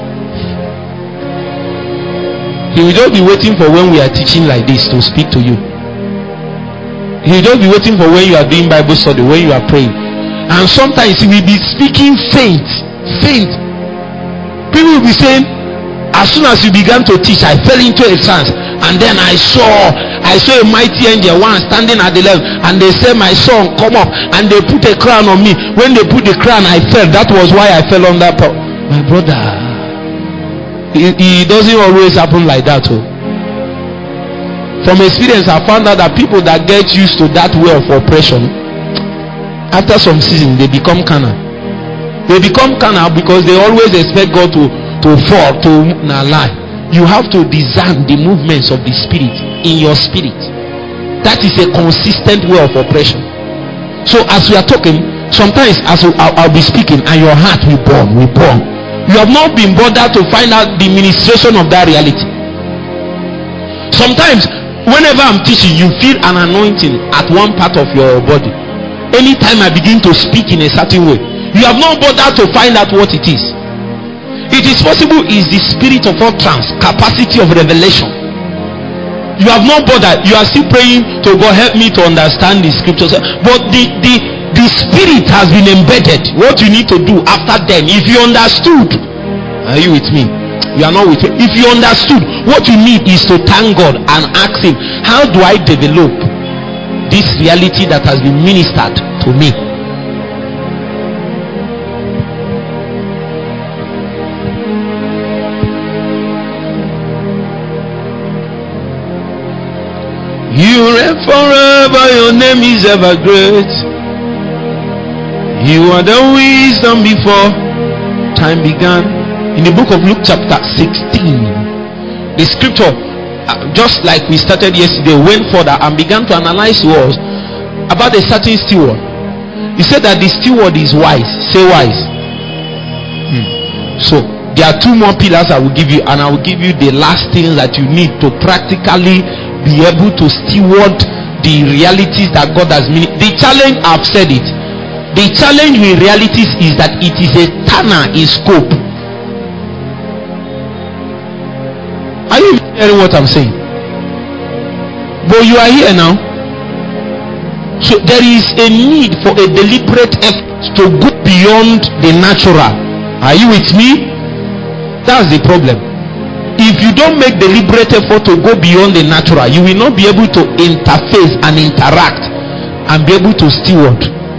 He will just be waiting for when we are teaching like this to speak to you. He will just be waiting for when you are doing Bible study, when you are praying. And sometimes he will be speaking faint, faint. People will be saying, as soon as you began to teach, I fell into a trance, and then I saw I saw a mighty angel, one standing at the left, and they said, my son, come up, and they put a crown on me. When they put the crown, I fell. That was why I fell on that part. My brother, it, it doesn't always happen like that. Oh. From experience, I found out that people that get used to that way of oppression, after some season, they become carnal. They become carnal because they always expect God to to fall, to not lie. You have to discern the movements of the spirit in your spirit. That is a consistent way of oppression. So as we are talking, sometimes as we, I'll, I'll be speaking and your heart will burn, will burn. You have not been bothered to find out the ministration of that reality. Sometimes whenever I'm teaching, you feel an anointing at one part of your body. Anytime I begin to speak in a certain way, you have not bothered to find out what it is. It is possible is the spirit of utterance, capacity of revelation. You have not bothered. You are still praying to God, help me to understand the scriptures. But the, the, the spirit has been embedded. What you need to do after then, if you understood, are you with me? You are not with me. If you understood, what you need is to thank God and ask him, how do I develop this reality that has been ministered to me? Jehovah, your name is ever great. You are the wisdom before time began. In the book of Luke chapter sixteen, the scripture, uh, just like we started yesterday, went further and began to analyze was about a certain steward. He said that the steward is wise. Say wise. Hmm. So there are two more pillars I will give you, and I will give you the last things that you need to practically be able to steward the realities that God has made. The challenge, I've said it, the challenge with realities is that it is a tanner in scope. Are you hearing what I'm saying? But you are here now. So there is a need for a deliberate effort to go beyond the natural. Are you with me? That's the problem. If you don't make deliberate effort to go beyond the natural, you will not be able to interface and interact and be able to steward.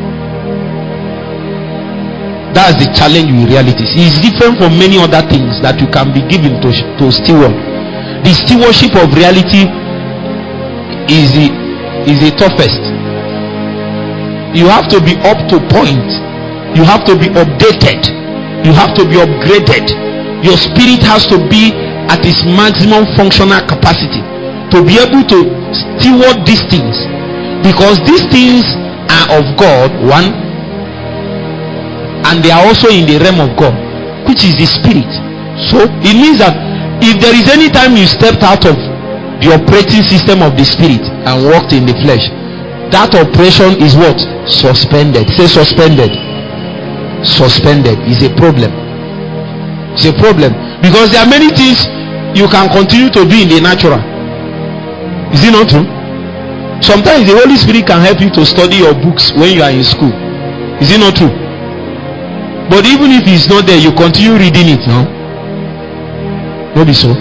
That's the challenge with realities. It's different from many other things that you can be given to, to steward. The stewardship of reality is the, is the toughest. You have to be up to point. You have to be updated. You have to be upgraded. Your spirit has to be at its maximum functional capacity to be able to steward these things, because these things are of God, one, and they are also in the realm of God, which is the spirit. So it means that if there is any time you stepped out of the operating system of the spirit and walked in the flesh, that operation is what? Suspended. Say suspended. Suspended is a problem. It's a problem, because there are many things you can continue to do in the natural. Is it not true? Sometimes the Holy Spirit can help you to study your books when you are in school. Is it not true? But even if it's not there, you continue reading it, no? Maybe so.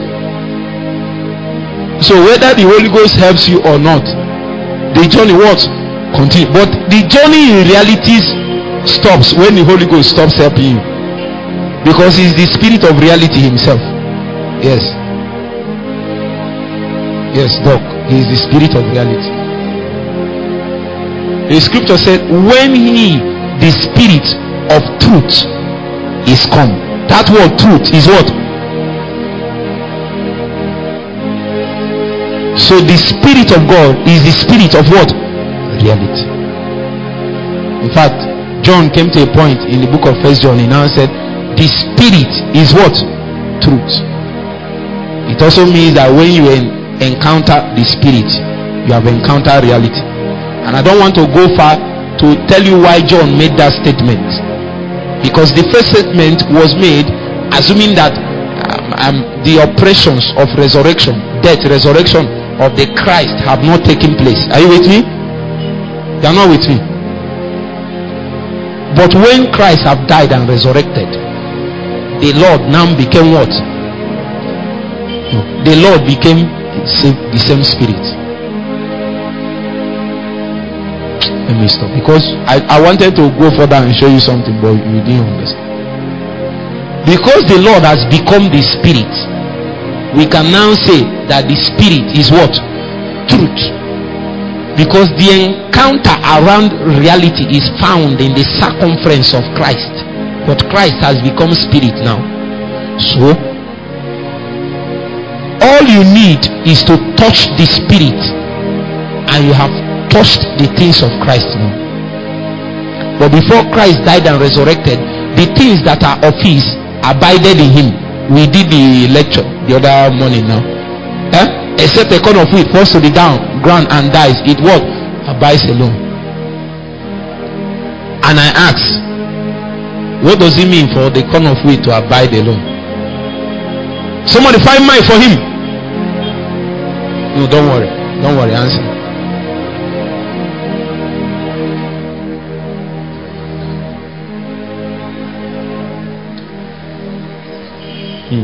So whether the Holy Ghost helps you or not, the journey what? Continue. But the journey in realities stops when the Holy Ghost stops helping you, because he's the spirit of reality himself. Yes. Yes, Doc. He is the spirit of reality. The scripture said, when he, the spirit of truth, is come. That word truth is what? So the spirit of God is the spirit of what? Reality. In fact, John came to a point in the book of First John. He now said, the spirit is what? Truth. It also means that when you en- encounter the spirit, you have encountered reality. And I don't want to go far to tell you why John made that statement, because the first statement was made assuming that um, um, the operations of resurrection, death, resurrection of the Christ have not taken place. Are you with me? You are not with me. But when Christ have died and resurrected, the Lord now became what? The Lord became the same spirit. Let me stop, because I, I wanted to go further and show you something, but you didn't understand. Because the Lord has become the spirit, we can now say that the spirit is what? Truth. Because the encounter around reality is found in the circumference of Christ, but Christ has become spirit now. So all you need is to touch the spirit, and you have touched the things of Christ now. But before Christ died and resurrected, the things that are of his abided in him. We did the lecture the other morning now. Eh? Except a corn of wheat falls to the down ground and dies, it what? Abides alone. And I ask, what does it mean for the corn of wheat to abide alone? Somebody find mine for him. No, don't worry. Don't worry. Answer. Hmm.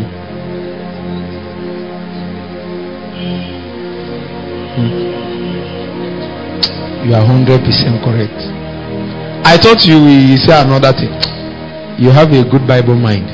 Hmm. You are one hundred percent correct. I thought you will say another thing. You have a good Bible mind.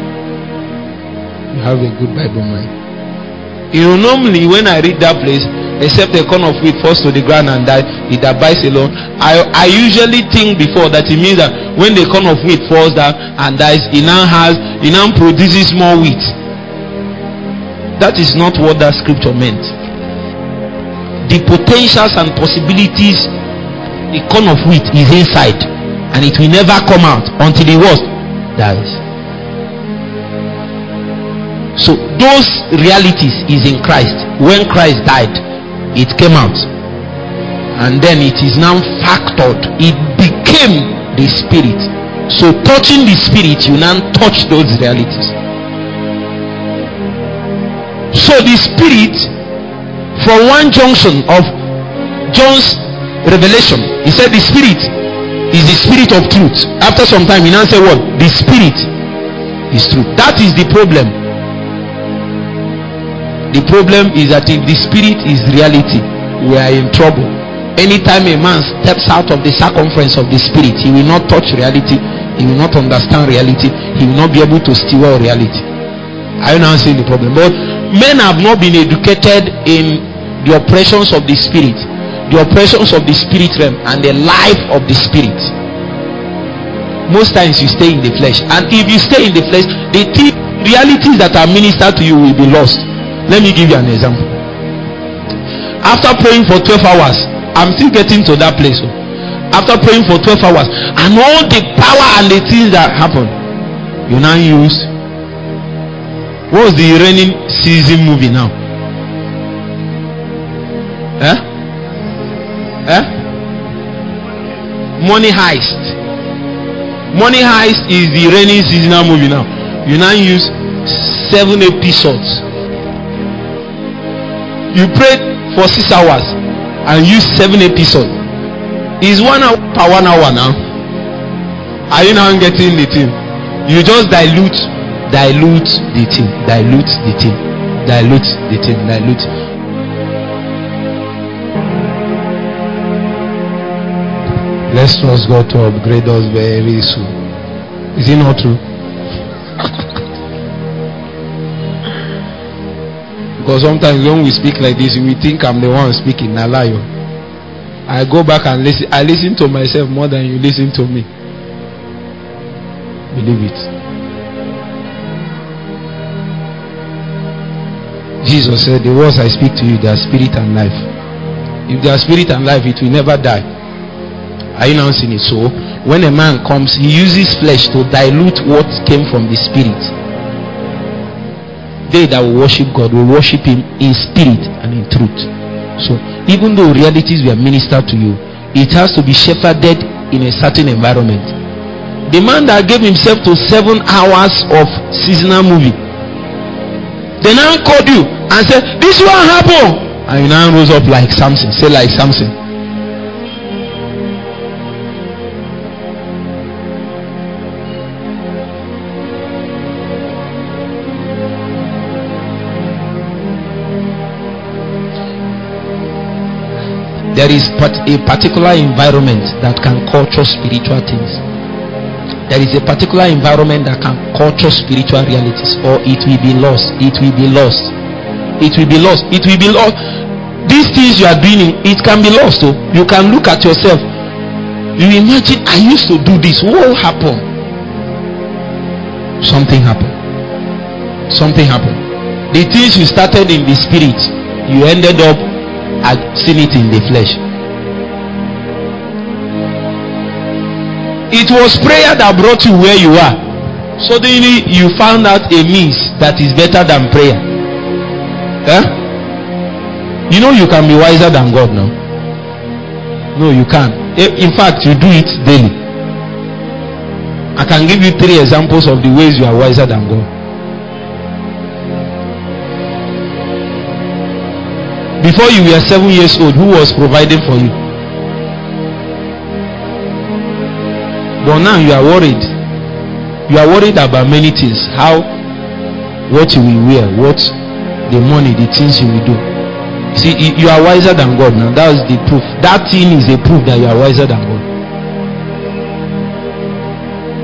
You have a good Bible mind. You know, normally when I read that place, except a corn of wheat falls to the ground and die, it abides alone. I, I usually think before that it means that when the corn of wheat falls down and dies, it now has, it now produces more wheat. That is not what that scripture meant. The potentials and possibilities, the corn of wheat is inside, and it will never come out until the what dies. So those realities is in Christ. When Christ died, it came out, and then it is now factored. It became the spirit. So touching the spirit, you now touch those realities. So the spirit, from one junction of John's revelation, he said the spirit is the spirit of truth. After some time, he now said what? The spirit is truth. That is the problem. The problem is that if the spirit is reality, we are in trouble. Anytime a man steps out of the circumference of the spirit, he will not touch reality, he will not understand reality, he will not be able to steward reality. Are you now seeing the problem? But men have not been educated in the operations of the spirit, the operations of the spirit realm, and the life of the spirit. Most times you stay in the flesh, and if you stay in the flesh, the th- realities that are ministered to you will be lost. Let me give you an example. After praying for twelve hours, I'm still getting to that place. After praying for twelve hours, and all the power and the things that happen, you now use. What was the raining season movie now? Eh? Eh? Money Heist. Money Heist is the raining seasonal movie now. You now use seven episodes. You prayed for six hours and use seven episodes. Is one hour per one hour now? Are you now getting the thing? You just dilute, dilute the thing, dilute the thing, dilute the thing, dilute. Let's trust God to upgrade us very soon. Is it not true? Because sometimes when we speak like this, we think I'm the one speaking. I lie. I go back and listen. I listen to myself more than you listen to me. Believe it. Jesus said, the words I speak to you, they are spirit and life. If they are spirit and life, it will never die. Are you now seeing it? So when a man comes, he uses flesh to dilute what came from the spirit. They that will worship God will worship him in spirit and in truth. So even though realities were ministered to you, it has to be shepherded in a certain environment. The man that gave himself to seven hours of seasonal movie, they now called you and said, this one happened, and you now rose up like Samson. Say like Samson. There is a particular environment that can culture spiritual things. There is a particular environment that can culture spiritual realities, or it will be lost. It will be lost. It will be lost. It will be lost. These things you are doing, it can be lost. So you can look at yourself. You imagine, I used to do this. What happened? Something happened. Something happened. The things you started in the spirit, you ended up I've seen it in the flesh. It was prayer that brought you where you are. Suddenly you found out a means that is better than prayer. Eh? You know you can be wiser than God now. No, you can't. In fact, you do it daily. I can give you three examples of the ways you are wiser than God. Before you were seven years old, who was providing for you? But now you are worried. You are worried about many things. How, what you will wear, what the money, the things you will do. See, you are wiser than God now. That is the proof. That thing is a proof that you are wiser than God.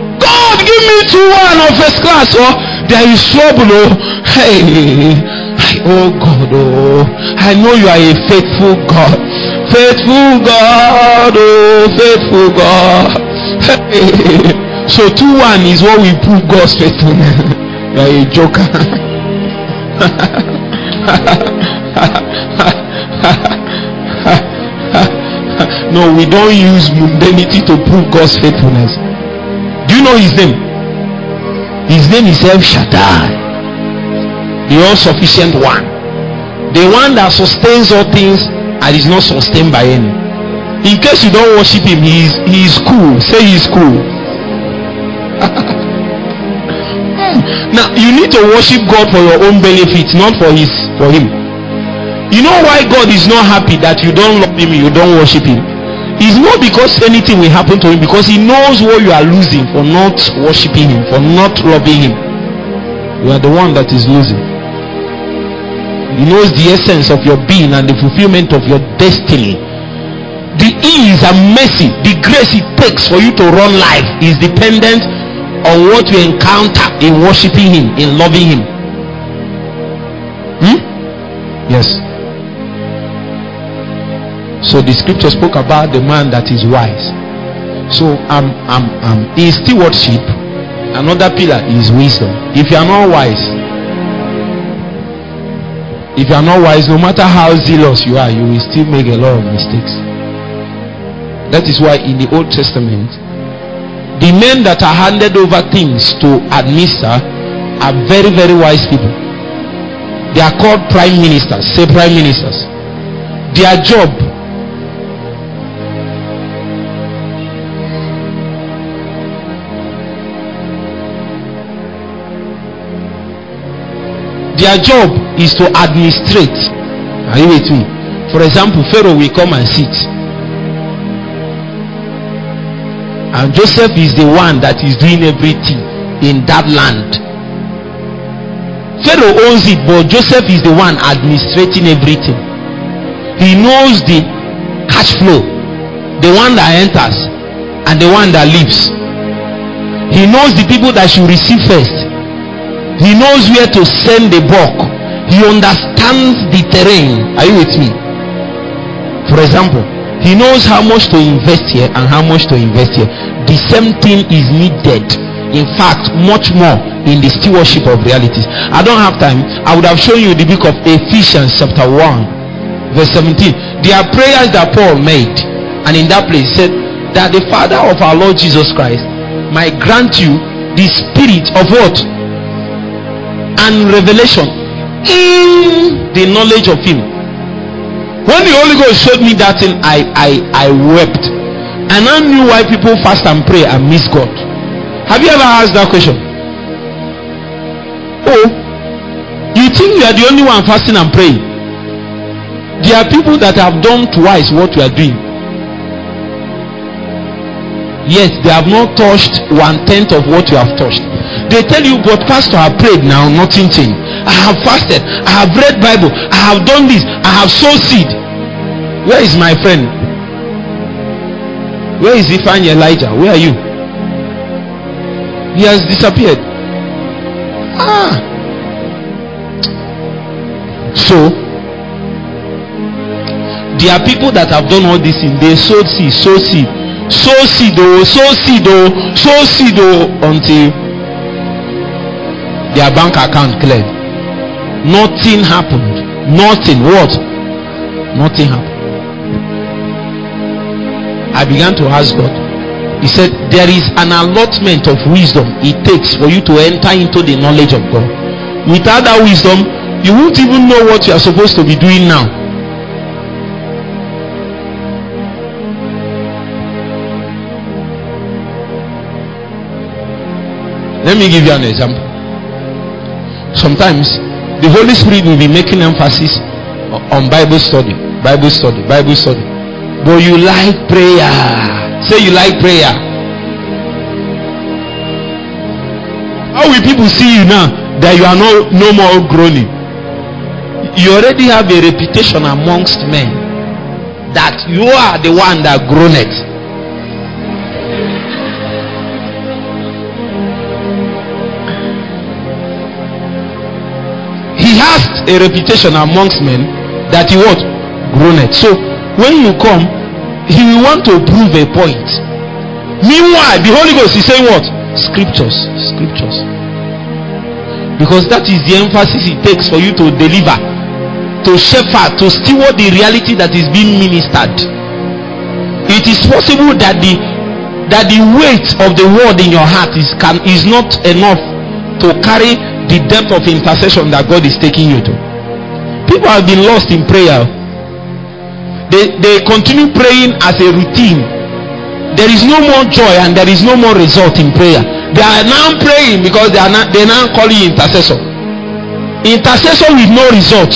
God, give me two one of first class, or oh, there is trouble. Oh, hey, I oh God, oh, I know you are a faithful God. Faithful God, oh, faithful God. So two one is what we prove God's faithfulness. You are a joker. No, we don't use mundanity to prove God's faithfulness. Do you know his name? His name is El Shaddai, the all-sufficient one, the one that sustains all things and is not sustained by any. In case you don't worship him, he is, he is cool. Say he is cool. Now you need to worship God for your own benefit, not for his for him. You know why God is not happy that you don't love him, you don't worship him? It's not because anything will happen to him, because he knows what you are losing for not worshiping him, for not loving him. You are the one that is losing. He knows the essence of your being and the fulfillment of your destiny. The ease and mercy, the grace it takes for you to run life is dependent on what you encounter in worshiping him, in loving him. Hmm? Yes. So the scripture spoke about the man that is wise. So um, um, um, in stewardship, another pillar is wisdom. If you are not wise, if you are not wise, no matter how zealous you are, you will still make a lot of mistakes. That is why in the Old Testament, the men that are handed over things to administer are very, very wise people. They are called prime ministers. Say prime ministers. Their job their job is to administrate. Are you with me? For example, Pharaoh will come and sit, and Joseph is the one that is doing everything in that land. Pharaoh owns it, but Joseph is the one administrating everything. He knows the cash flow, the one that enters and the one that leaves. He knows the people that should receive first. He knows where to send the bulk. He understands the terrain. Are you with me? For example, he knows how much to invest here and how much to invest here. The same thing is needed. In fact, much more in the stewardship of realities. I don't have time. I would have shown you the book of Ephesians chapter one verse seventeen. There are prayers that Paul made, and in that place he said that the Father of our Lord Jesus Christ might grant you the spirit of what? And revelation in the knowledge of him. When the Holy Ghost showed me that thing, I I I wept, and I knew why people fast and pray and miss God. Have you ever asked that question? Oh, you think you are the only one fasting and praying? There are people that have done twice what you are doing, yet they have not touched one tenth of what you have touched. They tell you, but pastor, I prayed, now nothing changed. I have fasted, I have read Bible, I have done this, I have sowed seed. Where is my friend? Where is Ifan Elijah? Where are you? He has disappeared. Ah. So there are people that have done all this thing. They sowed seed, sow seed, sow seed, oh, sow seed, oh, sow seed, oh, until their bank account cleared. Nothing happened. Nothing. What? Nothing happened. I began to ask God. He said, there is an allotment of wisdom it takes for you to enter into the knowledge of God. Without that wisdom, you won't even know what you are supposed to be doing now. Let me give you an example. Sometimes the Holy Spirit will be making emphasis on Bible study, Bible study, Bible study. But you like prayer. Say you like prayer. How will people see you now that you are no, no more groaning? You already have a reputation amongst men that you are the one that groaneth. He asked a reputation amongst men that he what? Groaneth. So when you come, he will want to prove a point. Meanwhile, the Holy Ghost is saying what? Scriptures. Scriptures. Because that is the emphasis it takes for you to deliver, to shepherd, to steward the reality that is being ministered. It is possible that the that the weight of the word in your heart is can is not enough to carry the depth of intercession that God is taking you to. People have been lost in prayer. They they continue praying as a routine. There is no more joy and there is no more result in prayer. They are now praying because they are not, they now call you intercessor. Intercessor with no result.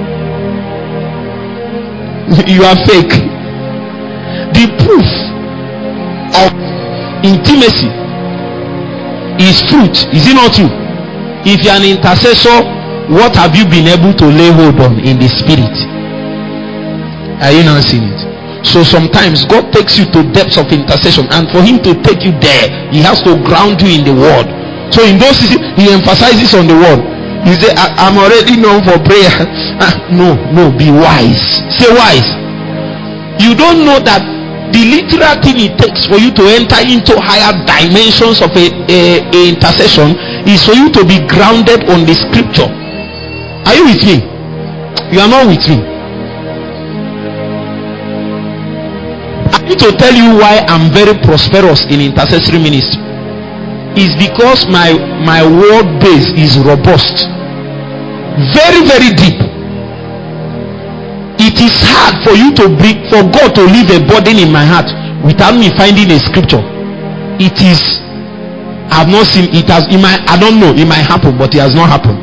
You are fake. The proof of intimacy is fruit. Is it not true? If you are an intercessor, what have you been able to lay hold on in the spirit? Are you not seeing it? So sometimes God takes you to depths of intercession, and for him to take you there, he has to ground you in the word. So in those cases, he emphasizes on the word. You say, I, I'm already known for prayer. no, no, be wise. Say wise. You don't know that the literal thing it takes for you to enter into higher dimensions of a, a, a intercession is for you to be grounded on the scripture. Are you with me? You are not with me. I need to tell you why I'm very prosperous in intercessory ministry. It's because my my word base is robust, very very deep. It is hard for you to bring, for God to leave a burden in my heart without me finding a scripture. It is, I've not seen it has it might, I don't know, it might happen, but it has not happened.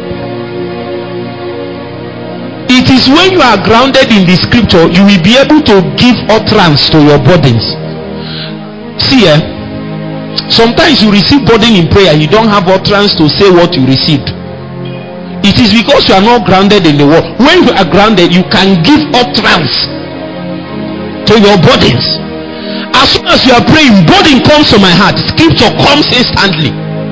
It is when you are grounded in the scripture, you will be able to give utterance to your burdens. See, eh, sometimes you receive burden in prayer, you don't have utterance to say what you received. It is because you are not grounded in the word. When you are grounded, you can give utterance to your burdens. As soon as you are praying, burden comes to my heart, scripture comes instantly.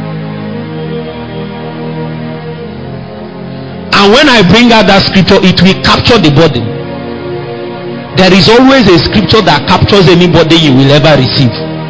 And when I bring out that scripture, it will capture the burden. There is always a scripture that captures any burden you will ever receive.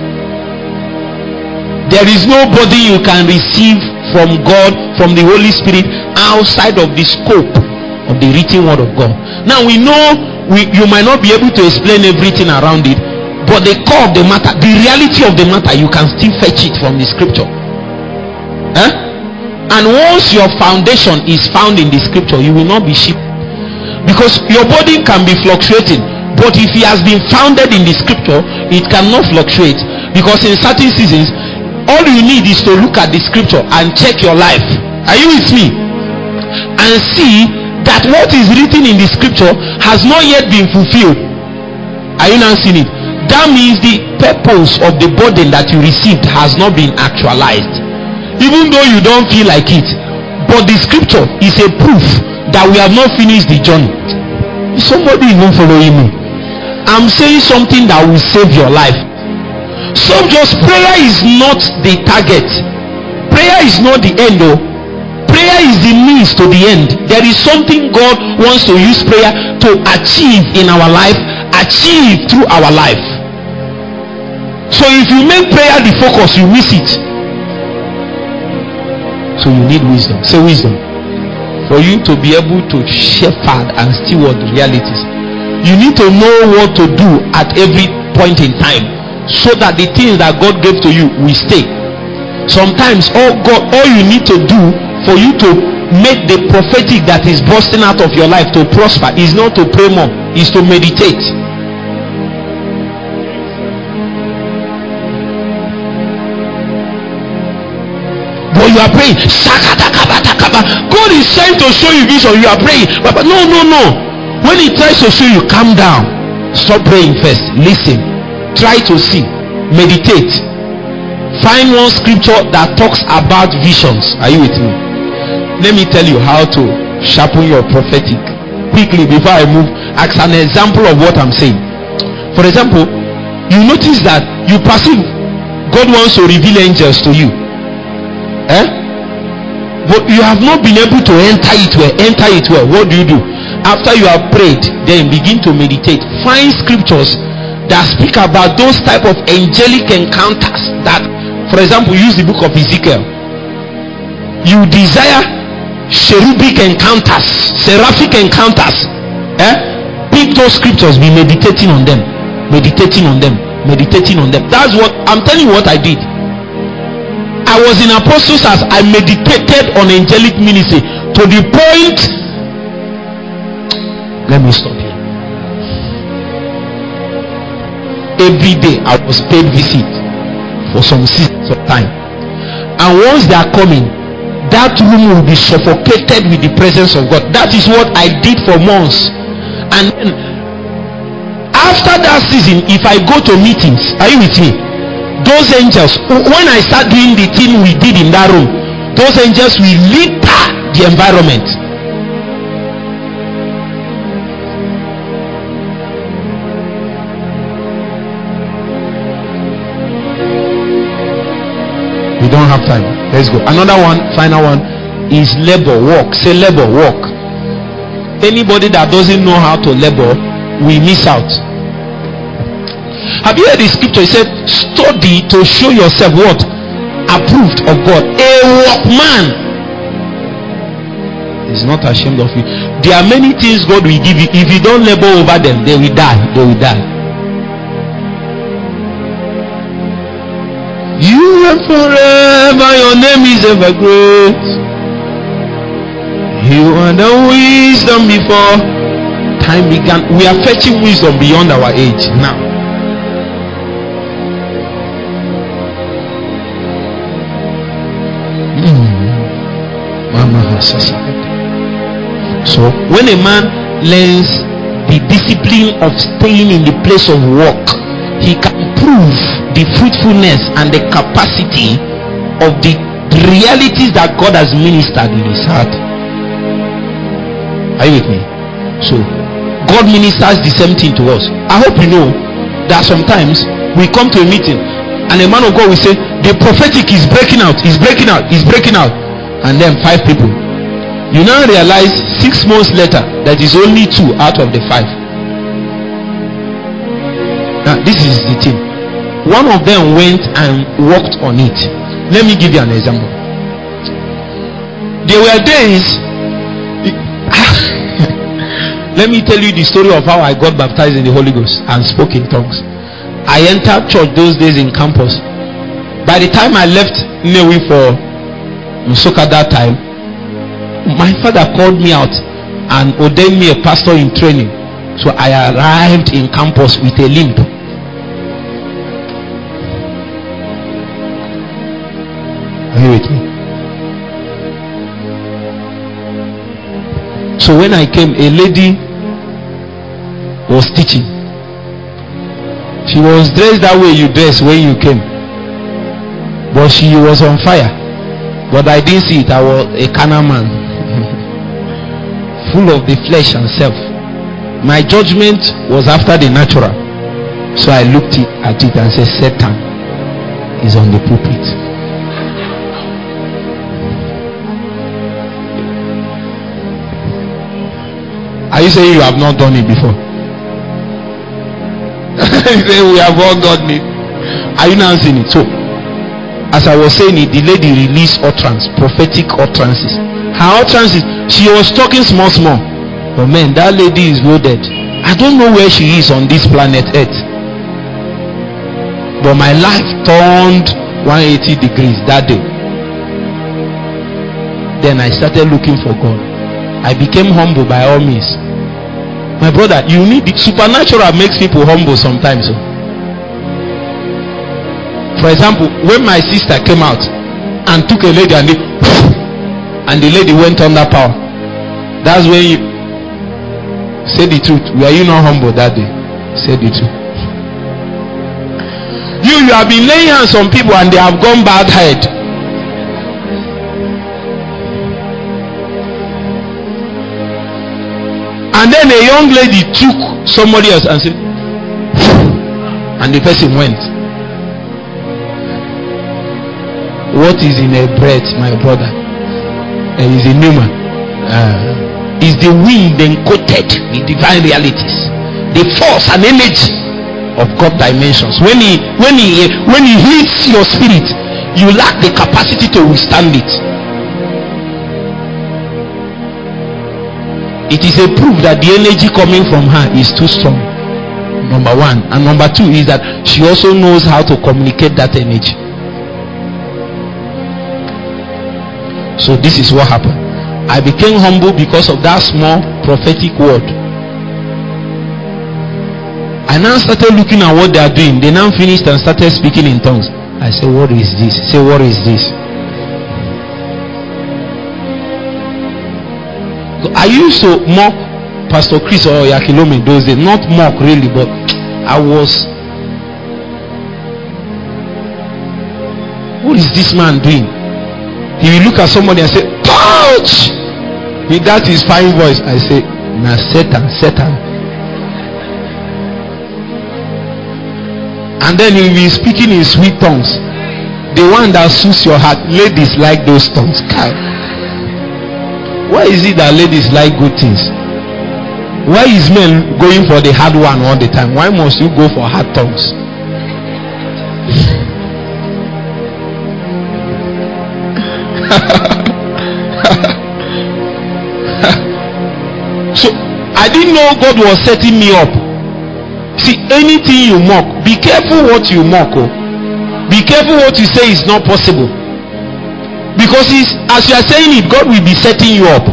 There is no burden you can receive from God, from the Holy Spirit, outside of the scope of the written word of God. Now we know we, you might not be able to explain everything around it, but the core of the matter, the reality of the matter, you can still fetch it from the scripture. Eh? And once your foundation is found in the scripture, you will not be sheep. Because your body can be fluctuating, but if it has been founded in the scripture, it cannot fluctuate. Because in certain seasons, all you need is to look at the scripture and check your life. Are you with me? And see that what is written in the scripture has not yet been fulfilled. Are you not seeing it? That means the purpose of the burden that you received has not been actualized, even though you don't feel like it. But the scripture is a proof that we have not finished the journey. Is somebody even following me? I'm saying something that will save your life. So just prayer is not the target. Prayer is not the end though. Prayer is the means to the end. There is something God wants to use prayer to achieve in our life, achieve through our life. So if you make prayer the focus, you miss it. So you need wisdom. Say wisdom. For you to be able to shepherd and steward realities, you need to know what to do at every point in time, so that the things that God gave to you will stay. Sometimes all God, all you need to do for you to make the prophetic that is bursting out of your life to prosper is not to pray more, is to meditate. But you are praying, God is trying to show you vision, you are praying, but no, no, no. When he tries to show you, calm down, stop praying first, listen. Try to see, meditate, find one scripture that talks about visions. Are you with me? Let me tell you how to sharpen your prophetic quickly before I move. As an example of what I'm saying, for example, you notice that you perceive God wants to reveal angels to you. Eh? but you have not been able to enter it well. Enter it well. What do you do? After you have prayed, then begin to meditate. Find scriptures that speak about those type of angelic encounters. That, for example, use the book of Ezekiel. You desire cherubic encounters, seraphic encounters. Eh? Pick those scriptures. Be meditating on them. Meditating on them. Meditating on them. That's what I'm telling you. What I did. I was in Apostles as I meditated on angelic ministry to the point. Let me stop here. Every day I was paid visit for some seasons of time, and once they are coming, that room will be suffocated with the presence of God. That is what I did for months. And then after that season, if I go to meetings, are you with me? Those angels, when I start doing the thing we did in that room, those angels will litter the environment. We don't have time. Let's go. Another one, final one, is labor, work. Say labor, work. Anybody that doesn't know how to labor, we miss out. Have you heard the scripture? It said, study to show yourself what? Approved of God. A workman is not ashamed of you. There are many things God will give you. If you don't labor over them, they will die. They will die. You are forever, your name is ever great. You are the wisdom before time began. We are fetching wisdom beyond our age now. So when a man learns the discipline of staying in the place of work, he can prove the fruitfulness and the capacity of the realities that God has ministered in his heart. Are you with me? So God ministers the same thing to us. I hope you know that sometimes we come to a meeting and a man of God will say, the prophetic is breaking out, is breaking out, is breaking out. And then five people. You now realize six months later that is only two out of the five. Now this is the thing. One of them went and worked on it. Let me give you an example. There were days. Let me tell you the story of how I got baptized in the Holy Ghost and spoke in tongues. I entered church those days in campus. By the time I left Newi for Musoka that time, my father called me out and ordained me a pastor in training. So I arrived in campus with a limp. Are you with me? So when I came, a lady was teaching. She was dressed that way you dress when you came, but she was on fire. But I didn't see it. I was a carnal man, full of the flesh and self. My judgment was after the natural. So I looked at it and said, Satan is on the pulpit. Are you saying you have not done it before? You say we have all done it. Are you now seeing it? So, as I was saying it, the lady released utterance, prophetic utterances. Her utterances, she was talking small, small. But man, that lady is loaded. I don't know where she is on this planet Earth. But my life turned one hundred eighty degrees that day. Then I started looking for God. I became humble by all means. My brother, you need it. Supernatural makes people humble sometimes. For example, when my sister came out and took a lady and, they, and the lady went under power, that's when you say the truth. Were you not humble that day? Say the truth. You, you have been laying hands on people and they have gone bad head. And then a young lady took somebody else and said, and the person went. What is in a breath, my brother? Uh, he's a new man. Uh, is the wind encoded with divine realities, the force and energy of God dimensions. When he when he when he hits your spirit, you lack the capacity to withstand it. It is a proof that the energy coming from her is too strong. Number one. And number two is that she also knows how to communicate that energy. So this is what happened. I became humble because of that small prophetic word. I now started looking at what they are doing. They now finished and started speaking in tongues. I said, what is this? Say, what is this? I used to mock Pastor Chris or Yakilome those days. Not mock really, but I was, what is this man doing? He will look at somebody and say, touch! With that his fine voice, I say, nah, Satan, Satan. And then he will be speaking in sweet tongues. The one that suits your heart. Ladies like those tongues. Why is it that ladies like good things? Why is men going for the hard one all the time? Why must you go for hard tongues? So I didn't know God was setting me up. See, anything you mock, be careful what you mock. Oh. Be careful what you say is not possible. Because it's, as you are saying it, God will be setting you up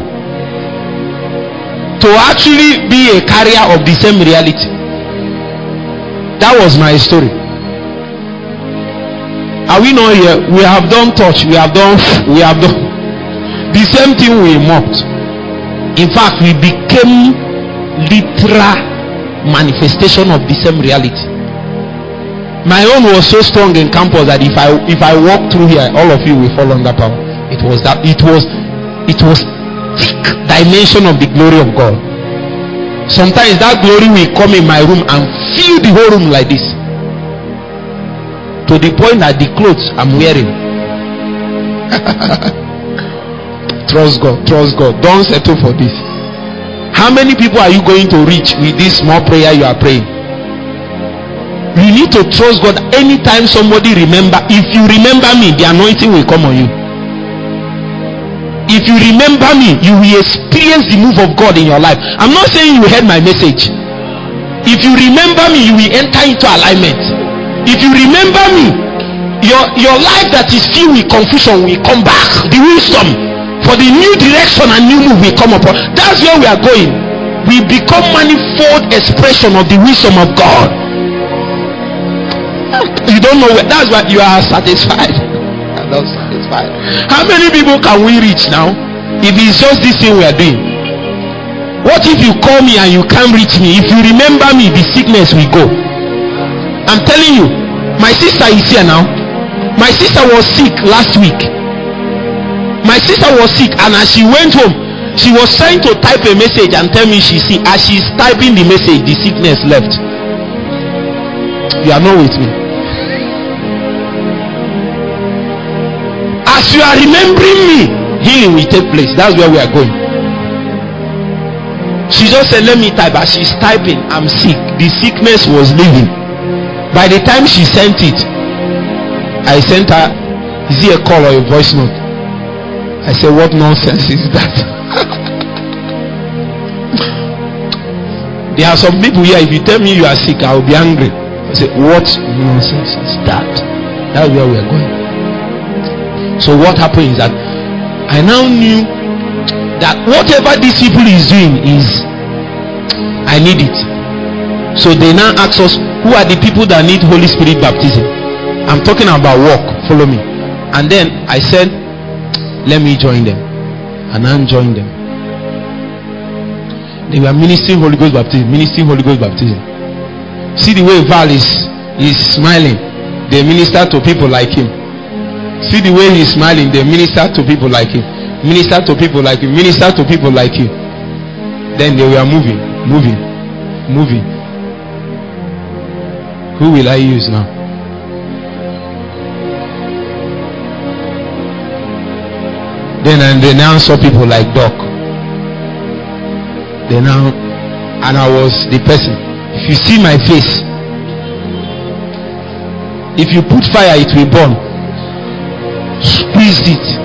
to actually be a carrier of the same reality. That was my story. Are we not here? We have done touch. We have done. We have done the same thing we mocked. In fact, we became literal manifestation of the same reality. My own was so strong in campus that if I if I walk through here, all of you will fall under power. It was that it was it was thick dimension of the glory of God. Sometimes that glory will come in my room and fill the whole room like this, to the point that the clothes I'm wearing. Trust God, trust God. Don't settle for this. How many people are you going to reach with this small prayer you are praying? You need to trust God. Anytime somebody remember, if you remember me, the anointing will come on you. If you remember me, you will experience the move of God in your life. I'm not saying you heard my message. If you remember me, you will enter into alignment. If you remember me, your your life that is filled with confusion will come back. The wisdom for the new direction and new move will come upon. That's where we are going. We become manifold expression of the wisdom of God. You don't know where. That's why you are satisfied. I'm not satisfied. How many people can we reach now? If it's just this thing we are doing. What if you call me and you can't reach me? If you remember me, the sickness will go. I'm telling you, my sister is here now. My sister was sick last week. My sister was sick, and as she went home, she was trying to type a message and tell me she's sick. As she's typing the message, the sickness left. You are not with me. As you are remembering me, healing will take place. That's where we are going. She just said, let me type. As she's typing, I'm sick. The sickness was leaving. By the time she sent it, I sent her, is it a call or a voice note? I said, what nonsense is that? There are some people here, if you tell me you are sick, I will be angry. I say, what nonsense is that? That's where we are going. So what happened is that I now knew that whatever these people is doing is, I need it. So they now ask us, who are the people that need Holy Spirit baptism? I'm talking about walk, follow me. And then I said, let me join them. And I joined them. They were ministering Holy Ghost baptism, ministering Holy Ghost baptism. See the way Val is, is smiling. They minister to people like him. See the way he's smiling. They minister to people like him. Minister to people like him. Minister to people like him. Then they were moving, moving, moving. Who will I use now? Then and they now saw people like Doc. They now, and I was the person. If you see my face, if you put fire, it will burn. Squeeze it.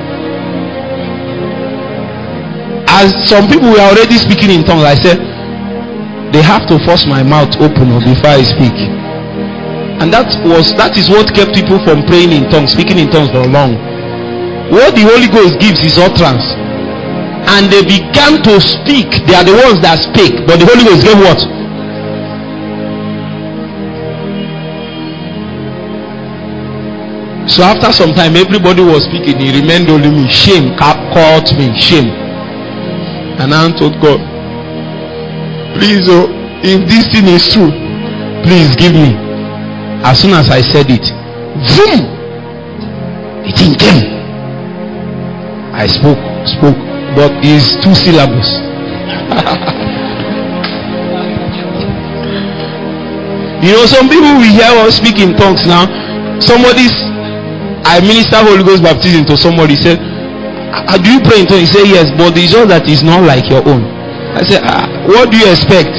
As some people were already speaking in tongues, I said, they have to force my mouth open before I speak. And that was that is what kept people from praying in tongues, speaking in tongues for long. What the Holy Ghost gives is utterance. And they began to speak. They are the ones that speak, but the Holy Ghost gave what? So after some time, everybody was speaking. He remained only me. Shame caught me. Shame. And I told God, please, oh, if this thing is true, please give me. As soon as I said it, boom, the thing came. I spoke, spoke, but it's two syllables. You know, some people will hear us speak in tongues now. Somebody's, I minister Holy Ghost baptism to somebody, said, do you pray in tongues? He said yes, but it's just that it's not like your own. I said, ah, what do you expect?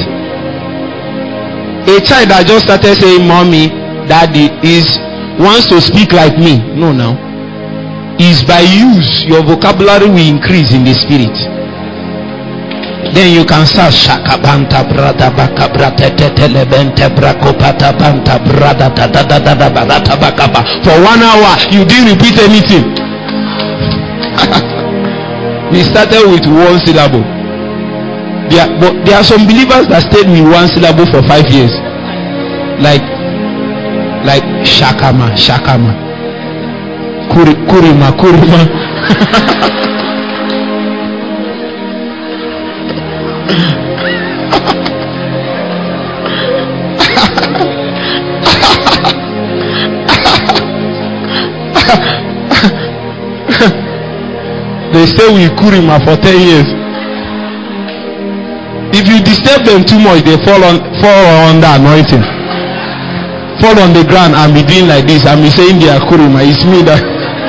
A child that just started saying mommy, daddy is wants to speak like me. No, now is by use your vocabulary will increase in the spirit. Then you can start shakabanta brada bakabrata tetelebente brakopata banta brada da da da da da barata bakaba. For one hour you didn't repeat anything. We started with one syllable. There, but there are some believers that stayed with one syllable for five years. Like, like shakama, shakama, Kuri, kurima, kurima. They stay with kurima for ten years. If you disturb them too much, they fall on fall under anointing. Fall on the ground and be doing like this and be saying they are kurima. It's me that.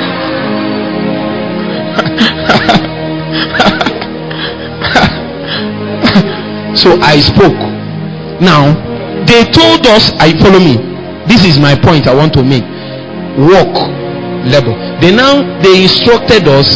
So I spoke. Now they told us, I follow me. This is my point I want to make. Walk level. They now they instructed us.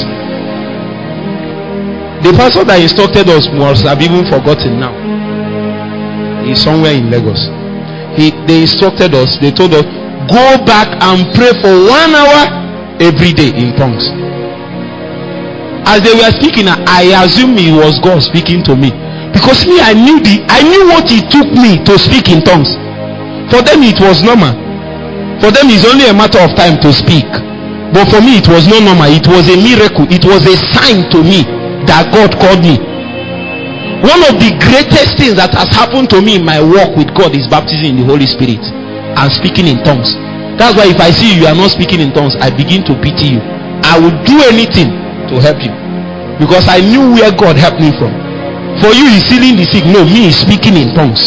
The pastor that instructed us must have even forgotten now. He's somewhere in Lagos. He, they instructed us, they told us, go back and pray for one hour every day in tongues. As they were speaking, I assumed it was God speaking to me. Because me, I knew the, I knew what it took me to speak in tongues. For them, it was normal. For them, it's only a matter of time to speak. But for me, it was not normal. It was a miracle. It was a sign to me that God called me. One of the greatest things that has happened to me in my walk with God is baptism in the Holy Spirit and speaking in tongues. That's why if I see you are not speaking in tongues, I begin to pity you. I will do anything to help you, because I knew where God helped me from. For you is healing the sick. No, me is speaking in tongues.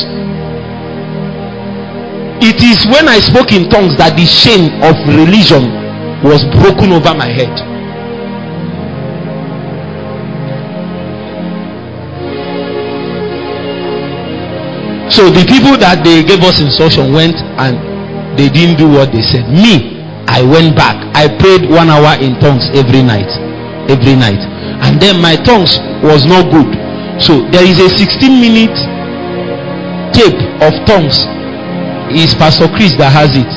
It is when I spoke in tongues that the chain of religion was broken over my head. So the people that they gave us instruction went and they didn't do what they said. Me, I went back. I prayed one hour in tongues every night. Every night. And then my tongues was not good. So there is a sixteen minute tape of tongues. It's Pastor Chris that has it.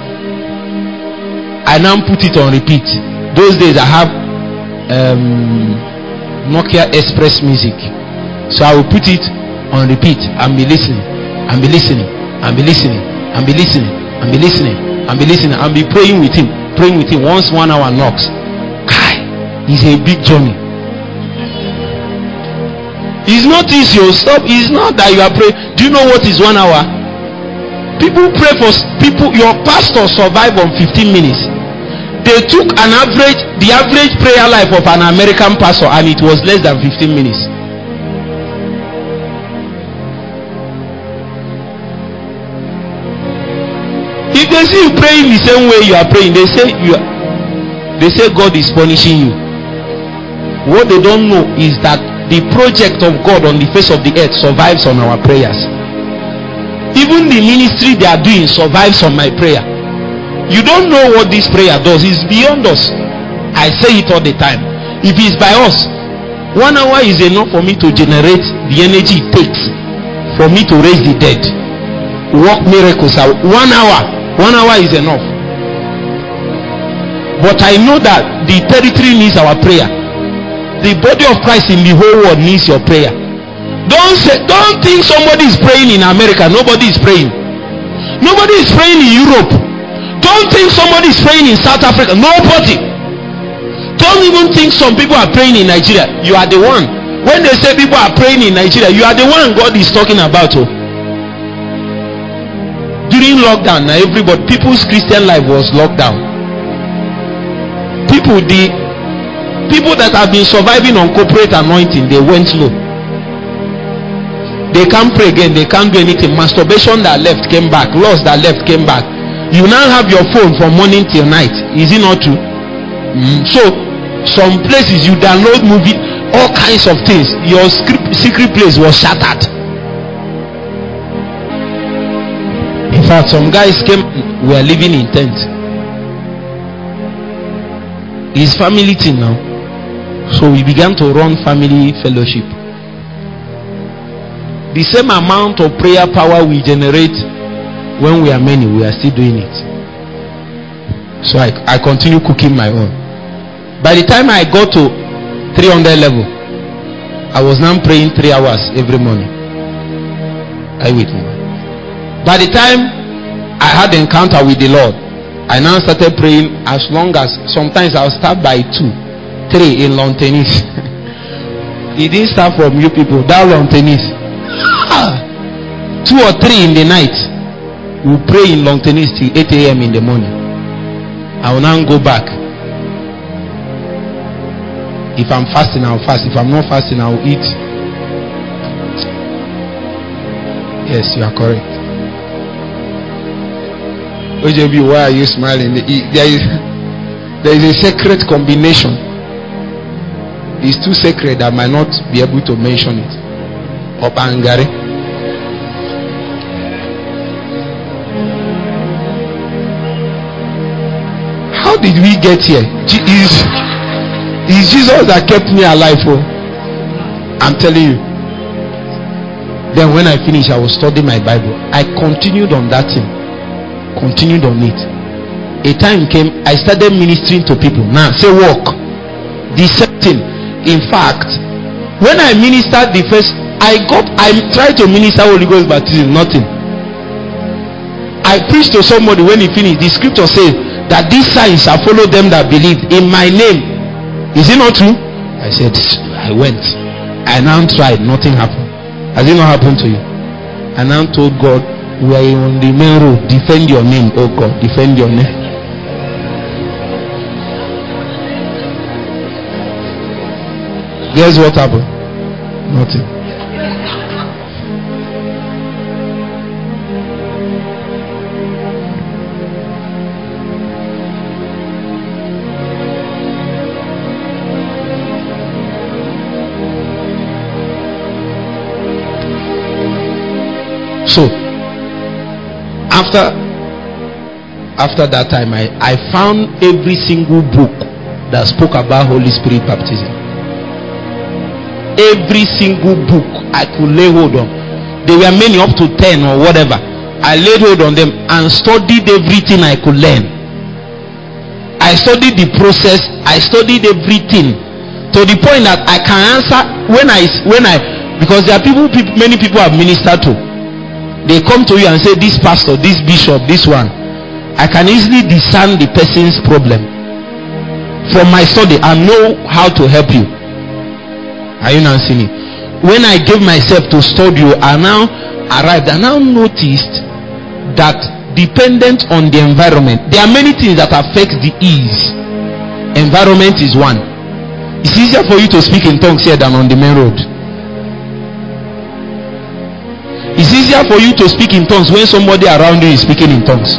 I now put it on repeat. Those days I have um, Nokia Express Music. So I will put it on repeat and be listening and be listening and be listening and be listening and be listening and be listening and be praying with him, praying with him. Once one hour knocks, Kai, it's a big journey. It's not easy. Stop. It's not that you are praying. Do you know what is one hour? People pray for people. Your pastor survived on fifteen minutes. They took an average, the average prayer life of an American pastor, and it was less than fifteen minutes. If they see you praying the same way you are praying, they say you are, they say God is punishing you. What they don't know is that the project of God on the face of the earth survives on our prayers. Even the ministry they are doing survives on my prayer. You don't know what this prayer does. It's beyond us. I say it all the time. If it's by us, one hour is enough for me to generate the energy it takes for me to raise the dead, work miracles out. One hour, one hour is enough. But I know that the territory needs our prayer. The body of Christ in the whole world needs your prayer. Don't say, don't think somebody is praying in America. Nobody is praying. Nobody is praying in Europe. Don't think somebody is praying in South Africa. Nobody. Don't even think some people are praying in Nigeria. You are the one. When they say people are praying in Nigeria, you are the one God is talking about. Oh. During lockdown, now everybody, people's Christian life was locked down. People, the people that have been surviving on corporate anointing, they went low. They can't pray again. They can't do anything. Masturbation that left came back. Loss that left came back. You now have your phone from morning till night. Is it not true? Mm. So some places you download movie, all kinds of things. Your script, secret place was shattered. In fact, some guys came, were living in tents. It's family thing now. So we began to run family fellowship. The same amount of prayer power we generate when we are many, we are still doing it. So I, I continue cooking my own. By the time I got to three hundred level, I was now praying three hours every morning. Are you with me? By the time I had the encounter with the Lord, I now started praying as long as, sometimes I'll start by two, three in lawn tennis. It didn't start from you people, that lawn tennis. Two or three in the night, we'll pray in lawn tennis till eight a.m. in the morning. I will now go back. If I'm fasting, I'll fast. If I'm not fasting, I'll eat. Yes, you are correct. O J B, why are you smiling? There is, there is a secret combination. It's too sacred I might not be able to mention it. Opangare. How did we get here? Is is Jesus that kept me alive? Oh, I'm telling you. Then when I finished, I was studying my Bible. I continued on that thing. Continued on it. A time came, I started ministering to people. Now say walk. The same thing. In fact, when I ministered the first, I got, I tried to minister Holy Ghost baptism, nothing. I preached to somebody. When he finished, the scripture says that these signs shall follow them that believe in my name. Is it not true? I said, I went. I now tried, nothing happened. Has it not happened to you? I now told God, we are on the main road. Defend your name, oh God. Defend your name. Guess what happened? Nothing. So after after that time, I, I found every single book that spoke about Holy Spirit baptism. Every single book I could lay hold on. There were many, up to ten or whatever. I laid hold on them and studied everything I could learn. I studied the process. I studied everything to the point that I can answer when I when I because there are people, people many people have ministered to. They come to you and say, this pastor, this bishop, this one. I can easily discern the person's problem from my study and know how to help you. Are you now seeing it? When I gave myself to study, I now arrived. I now noticed that dependent on the environment, there are many things that affect the ease. Environment is one. It's easier for you to speak in tongues here than on the main road. It's easier for you to speak in tongues when somebody around you is speaking in tongues.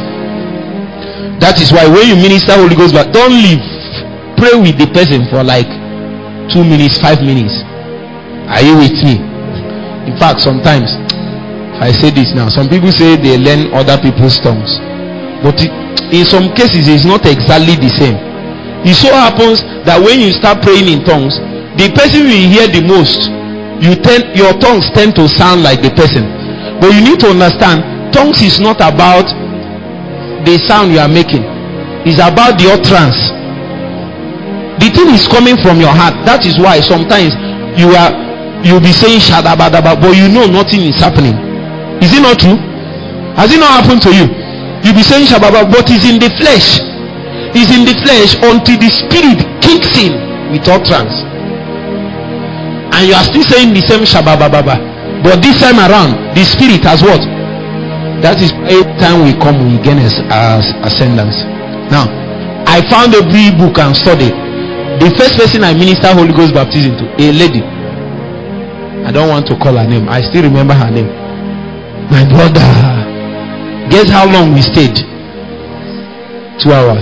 That is why when you minister Holy Ghost, but don't leave. Pray with the person for like two minutes, five minutes. Are you with me? In fact, sometimes I say this now. Some people say they learn other people's tongues, but in some cases it's not exactly the same. It so happens that when you start praying in tongues, the person you hear the most, you tend your tongues tend to sound like the person. But you need to understand, tongues is not about the sound you are making. It's about the utterance. The thing is coming from your heart. That is why sometimes you are you'll be saying shadabadaba, but you know nothing is happening. Is it not true? Has it not happened to you? You'll be saying shababa, but it's in the flesh. It's in the flesh until the spirit kicks in with utterance. And you are still saying the same shabababa. But this time around, the spirit has what? That is every time we come, we gain as, as ascendance. Now, I found a brief book and studied. The first person I minister Holy Ghost baptism to, a lady. I don't want to call her name. I still remember her name. My brother. Guess how long we stayed? Two hours.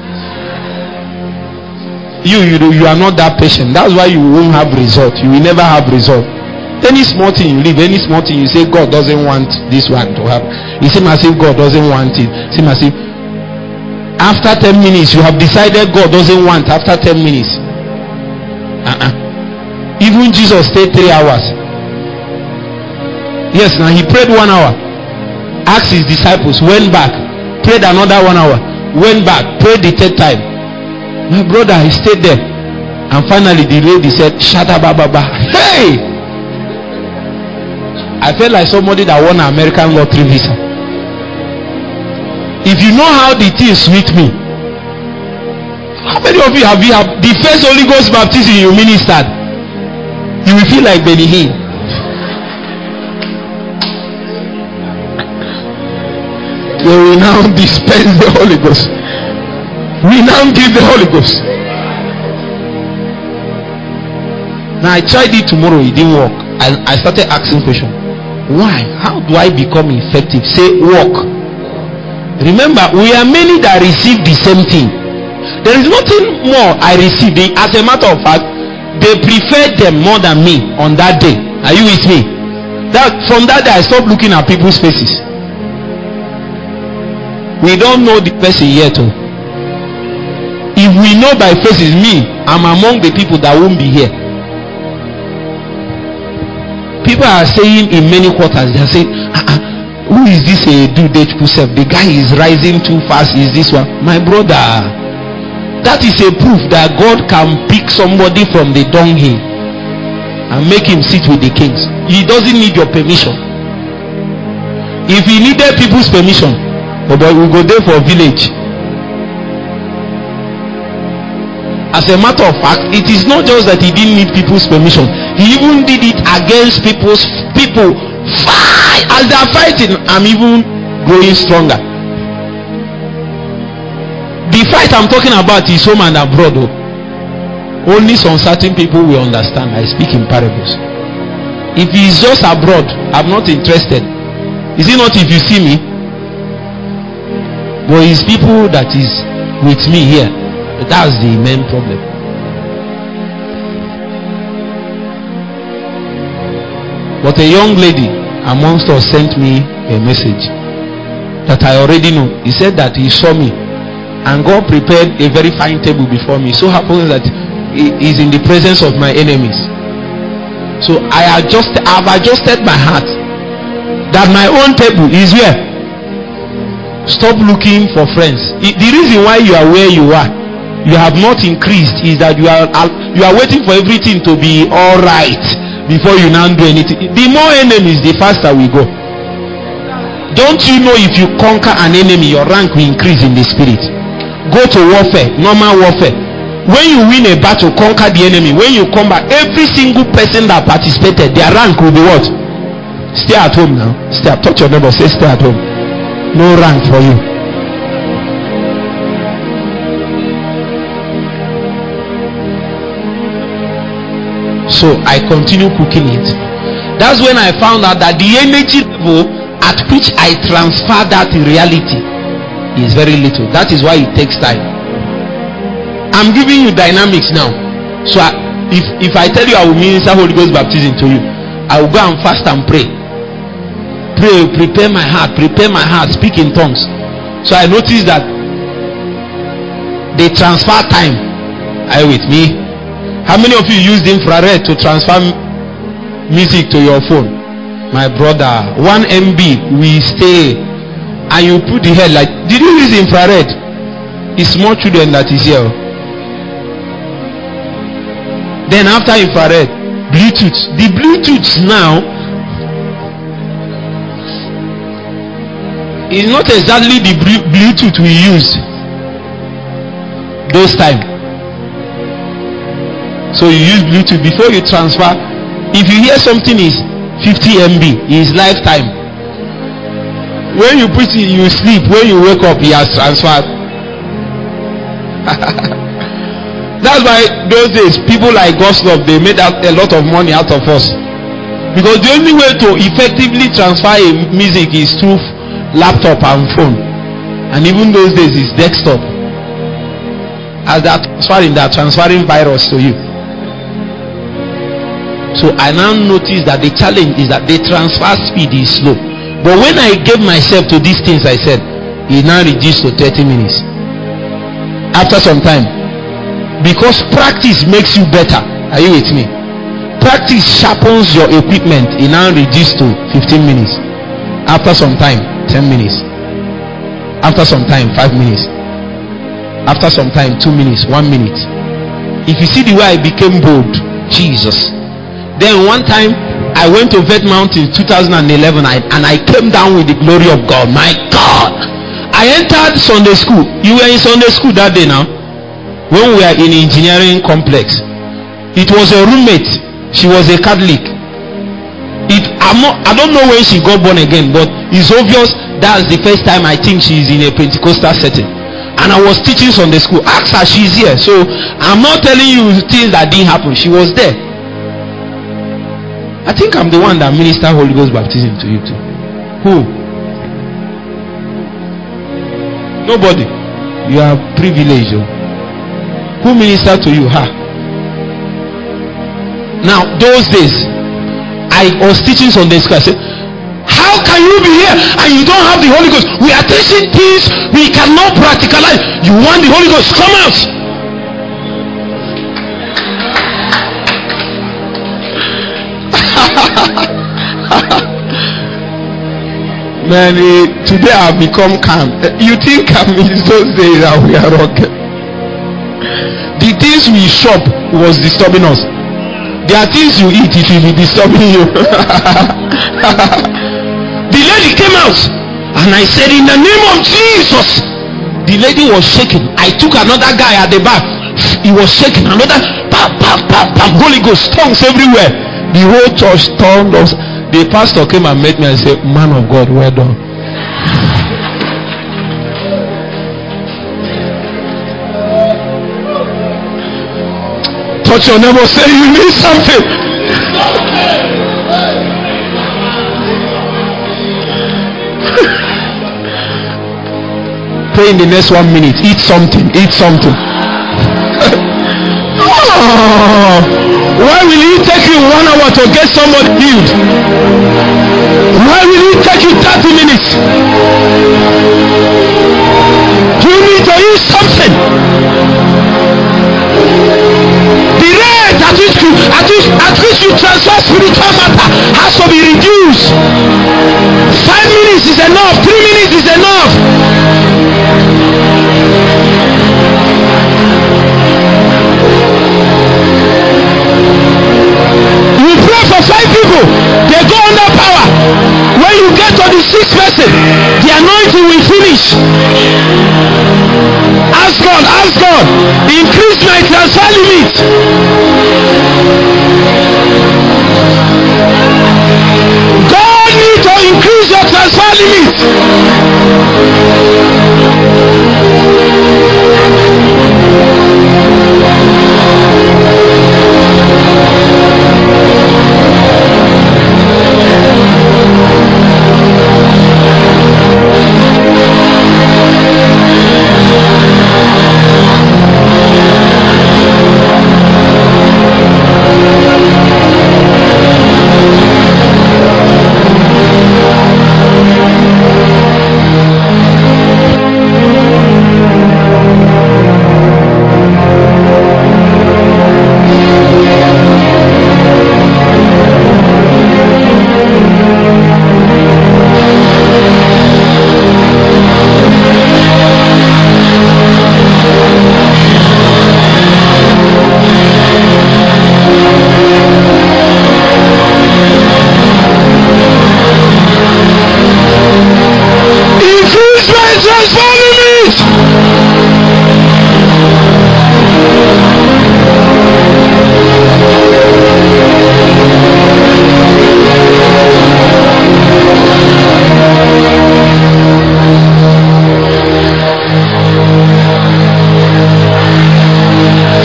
You, you, you are not that patient. That's why you won't have result. You will never have result. Any small thing you leave, any small thing you say, God doesn't want this one to happen. You seem as if God doesn't want it. Seem as if after ten minutes you have decided God doesn't want. After ten minutes, uh-uh. Even Jesus stayed three hours. Yes, now he prayed one hour, asked his disciples, went back, prayed another one hour, went back, prayed the third time. My brother, he stayed there, and finally the lady said, "Shada baba." Hey, I felt like somebody that won an American lottery visa. If you know how the thing sweet me, how many of you have you have the first Holy Ghost baptism you ministered? You will feel like Benny Hinn. So we now dispense the Holy Ghost. We now give the Holy Ghost. Now I tried it tomorrow, it didn't work. I, I started asking questions. Why? How do I become effective? Say walk. Remember, we are many that receive the same thing. There is nothing more I received. As a matter of fact, they preferred them more than me on that day. Are you with me? That from that day I stopped looking at people's faces. We don't know the person yet. Oh. If we know by faces, me, I'm among the people that won't be here. People are saying in many quarters, they are saying, uh-uh, who is this a uh, dude? The guy is rising too fast. Is this one? My brother, that is a proof that God can pick somebody from the dunghill and make him sit with the kings. He doesn't need your permission. If he needed people's permission, oh boy, we go there for a village. As a matter of fact, it is not just that he didn't need people's permission. He even did it against people's people. Fight! As they are fighting, I'm even growing stronger. The fight I'm talking about is home and abroad. Oh. Only some certain people will understand. I speak in parables. If he is just abroad, I'm not interested. Is it not if you see me? But it's people that is with me here. That's the main problem. But a young lady amongst us sent me a message that I already know. He said that he saw me and God prepared a very fine table before me. So happens that he is in the presence of my enemies. So I adjust, I've adjusted my heart that my own table is where. Stop looking for friends. The reason why you are where you are, you have not increased, is that you are you are waiting for everything to be all right before you now do anything. The more enemies, the faster we go. Don't you know if you conquer an enemy, your rank will increase in the spirit? Go to warfare, normal warfare. When you win a battle, conquer the enemy. When you come back, every single person that participated, their rank will be what? Stay at home now. Stay at, touch your neighbor, say stay at home. No rank for you. So I continue cooking it. That's when I found out that the energy level at which I transfer that in reality is very little. That is why it takes time. I'm giving you dynamics now. So I, if if I tell you I will minister Holy Ghost baptism to you, I will go and fast and pray. Pray, prepare my heart, prepare my heart, speak in tongues. So I noticed that they transfer time. Are you with me? How many of you used infrared to transfer music to your phone? My brother, one M B we stay, and you put the head like, did you use infrared? It's small children that is here. Then after infrared, Bluetooth. The Bluetooth now is not exactly the Bluetooth we used those time. So you use Bluetooth before you transfer. If you hear something is fifty M B, is lifetime. When you put it, you sleep. When you wake up, he has transferred. That's why those days people like Goslov, they made out a lot of money out of us, because the only way to effectively transfer a music is through laptop and phone, and even those days is desktop. As they are transferring, they are transferring virus to you. So I now notice that the challenge is that the transfer speed is slow. But when I gave myself to these things, I said, it now reduced to thirty minutes. After some time, because practice makes you better. Are you with me? Practice sharpens your equipment. It now reduced to fifteen minutes. After some time, ten minutes. After some time, five minutes. After some time, two minutes, one minute. If you see the way I became bold, Jesus. Then one time I went to Vet Mountain two thousand eleven, I, and I came down with the glory of God. My God, I entered Sunday school. You were in Sunday school that day now. When we were in engineering complex, it was a roommate. She was a Catholic. It I'm not, I don't know when she got born again, but it's obvious that's the first time I think she's in a Pentecostal setting. And I was teaching Sunday school. Ask her, she's here. So I'm not telling you things that didn't happen. She was there. I think I'm the one that ministered Holy Ghost baptism to you too. Who? Nobody. You are privileged. Oh. Who ministered to you? Ha. Now, those days, I was teaching Sunday school. I said, how can you be here and you don't have the Holy Ghost? We are teaching things we cannot practicalize. You want the Holy Ghost? Come out. Man, today I've become calm. You think I miss those days that we are okay? The things we shop was disturbing us. There are things you eat, it will be disturbing you. The lady came out and I said, in the name of Jesus. The lady was shaking. I took another guy at the back. He was shaking. Another pam, pam, pam, pam. Holy Ghost, tongues everywhere. The whole church turned us. The pastor came and met me and said, man of God, well done. Touch your neighbor, say you need something. Pray in the next one minute. Eat something. Eat something. Oh, why will it take you one hour to get somebody healed? Why will it take you thirty minutes? You need to eat something. The rate at which you, at which, at which you transfer spiritual matter has to be reduced. Five minutes is enough. Three minutes is enough. You pray for five people, they go under power. When you get to the sixth person, the anointing will finish. Ask God, ask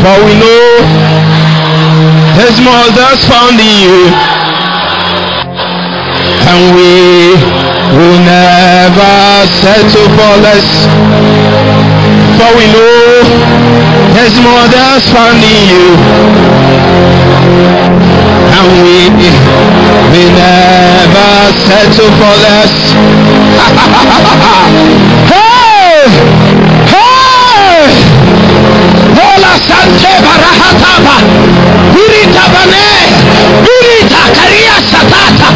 For we know there's more that's found in you, and we will never settle for less. For we know there's more that's found in you, and we will never settle for less. Hey! Hey! Hola Sante Barahataba, Birita Bane, Birita Karia Satata.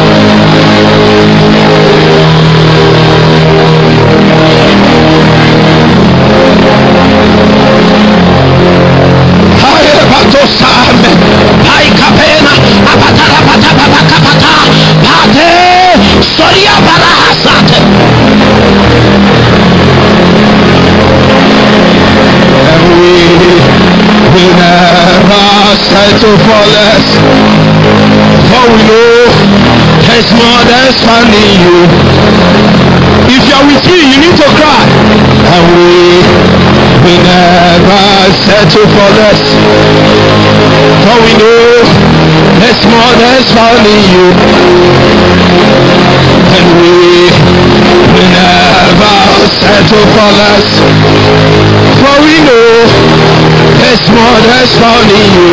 Haye Batosame, Pai Kapena, Apatara Pataba Kapata, Pate, Soria Barahasate. And we will never settle for less. For we know there's more that's found in you. If you're with me, you need to cry. And we will never settle for less. For we know there's more that's found in you. And we will never settle for less. For we know there's more that's found in you.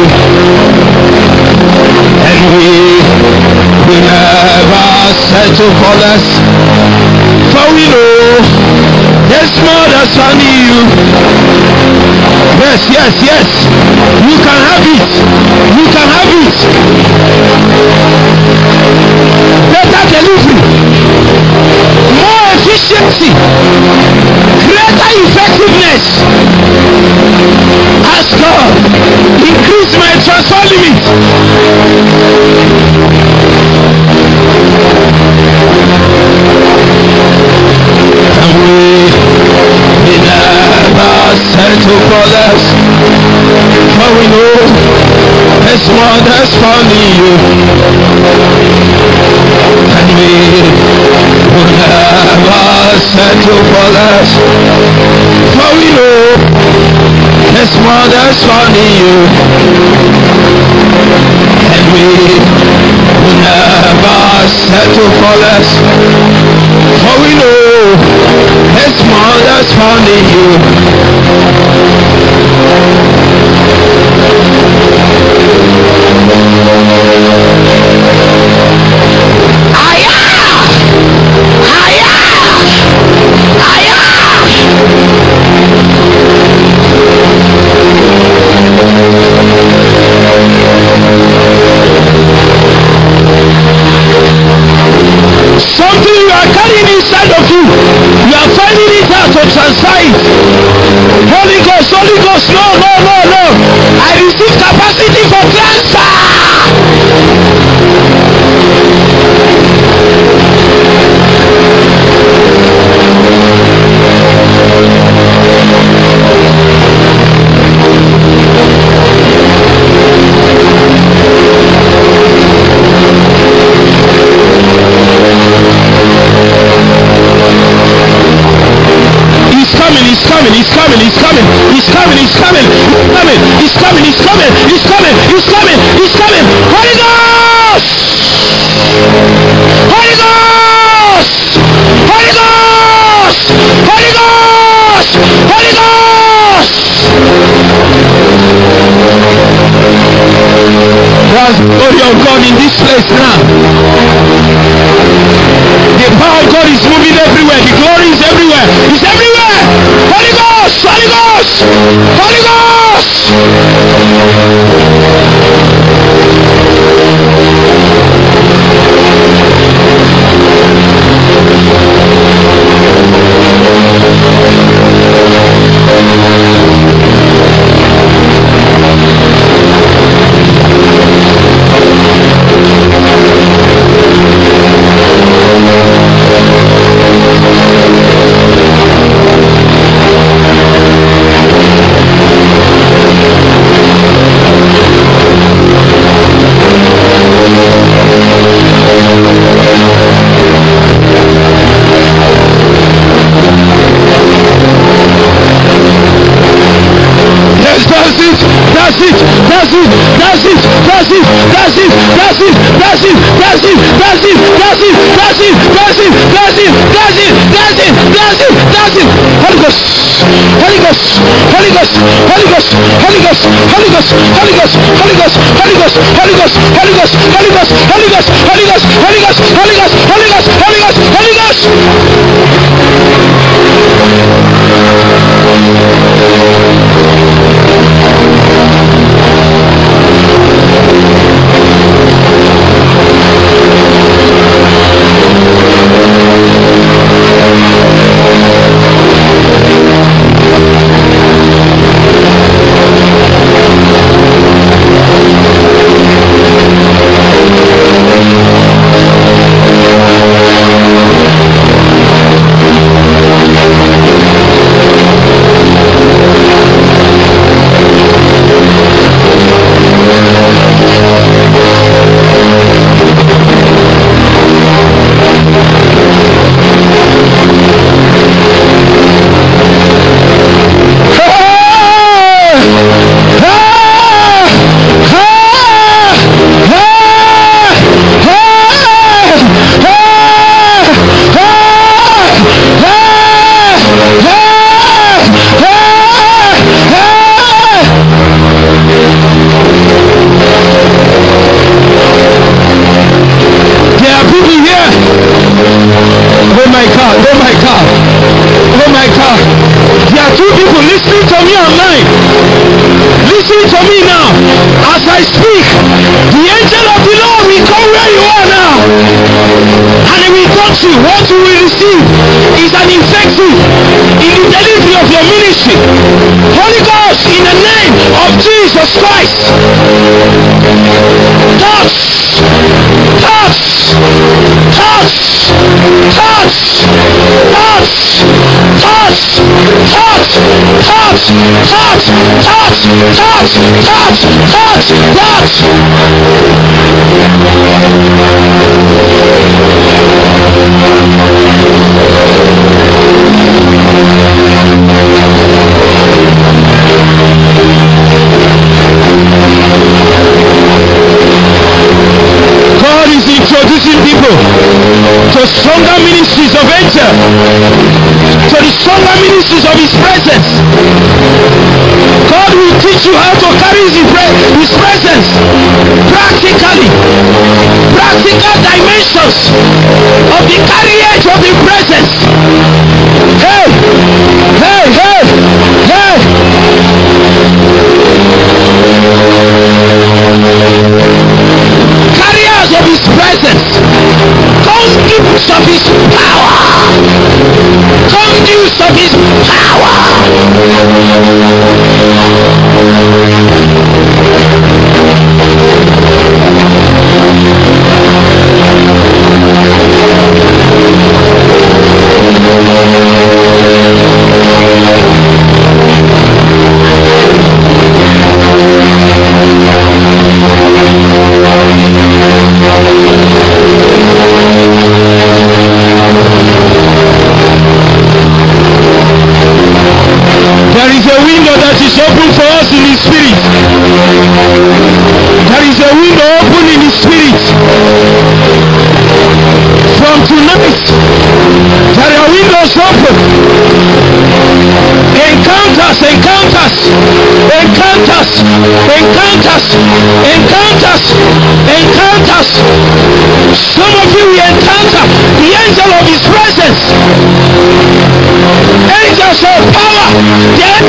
And we will never settle for less. For we know there's more that's found in you. Yes, yes, yes. You can have it. You can have it. Better delivery. More efficiency. Greater effectiveness. Ask God, increase my transfer limit. And we will never settle for less. For we know there's more that's found in you. And we will never settle for less. For we know there's more that's found in you. And we will never settle for less. For we know there's more that's found in you. Aya! Aya! Aya! Something you are carrying inside of you, you are finding it out to transfer it. Holy Ghost, Holy Ghost, no, no, no, no. I receive capacity for transfer. He's coming, he's coming, he's coming, he's coming, he's coming, he's coming, he's coming, he's coming, he's coming, he's coming, he's coming, Holy Ghost! Holy Ghost! Holy Ghost! Holy Ghost! Holy Ghost! That's the glory of God in this place now. The power of God is moving everywhere. The glory is everywhere. It's everywhere. Holy Ghost! Holy Ghost! Holy Ghost! it, that's it, that's it, that's it, that's it, that's it, that's it, that's it, that's it, that's it, that's it, that's it, that's it, that's it, that's it, that's it, that's it. Holy Ghost, Holy Ghost, Holy Ghost, Holy Ghost, Holy Ghost, Holy Ghost, Holy Ghost, Holy Ghost, Holy Ghost, Holy Ghost, Holy Ghost, Holy Ghost, Holy Ghost, Holy Ghost, Holy Ghost, Holy Ghost, Holy Ghost, Holy Ghost, Holy Ghost. What you will receive is an effective in the delivery of your ministry. Holy Ghost, in the name of Jesus Christ, touch, touch, touch, touch, touch, touch, touch, touch, touch, touch, touch, touch, touch, touch. God is introducing people to stronger ministries of angel, to the stronger ministries of his presence. God will teach you how to carry his, his presence practically, practical dimensions of the carriage of the presence. Hey, hey, hey, hey. Carriers of his presence, conduits of his power, conduits of his power. There is a window that is open for us in the spirit. There is a window open in the spirit. From tonight, there are windows open. Encounters, encounters, encounters, encounters, encounters, encounters. Some of you will encounter the angel of his presence. Angels of power. Yes.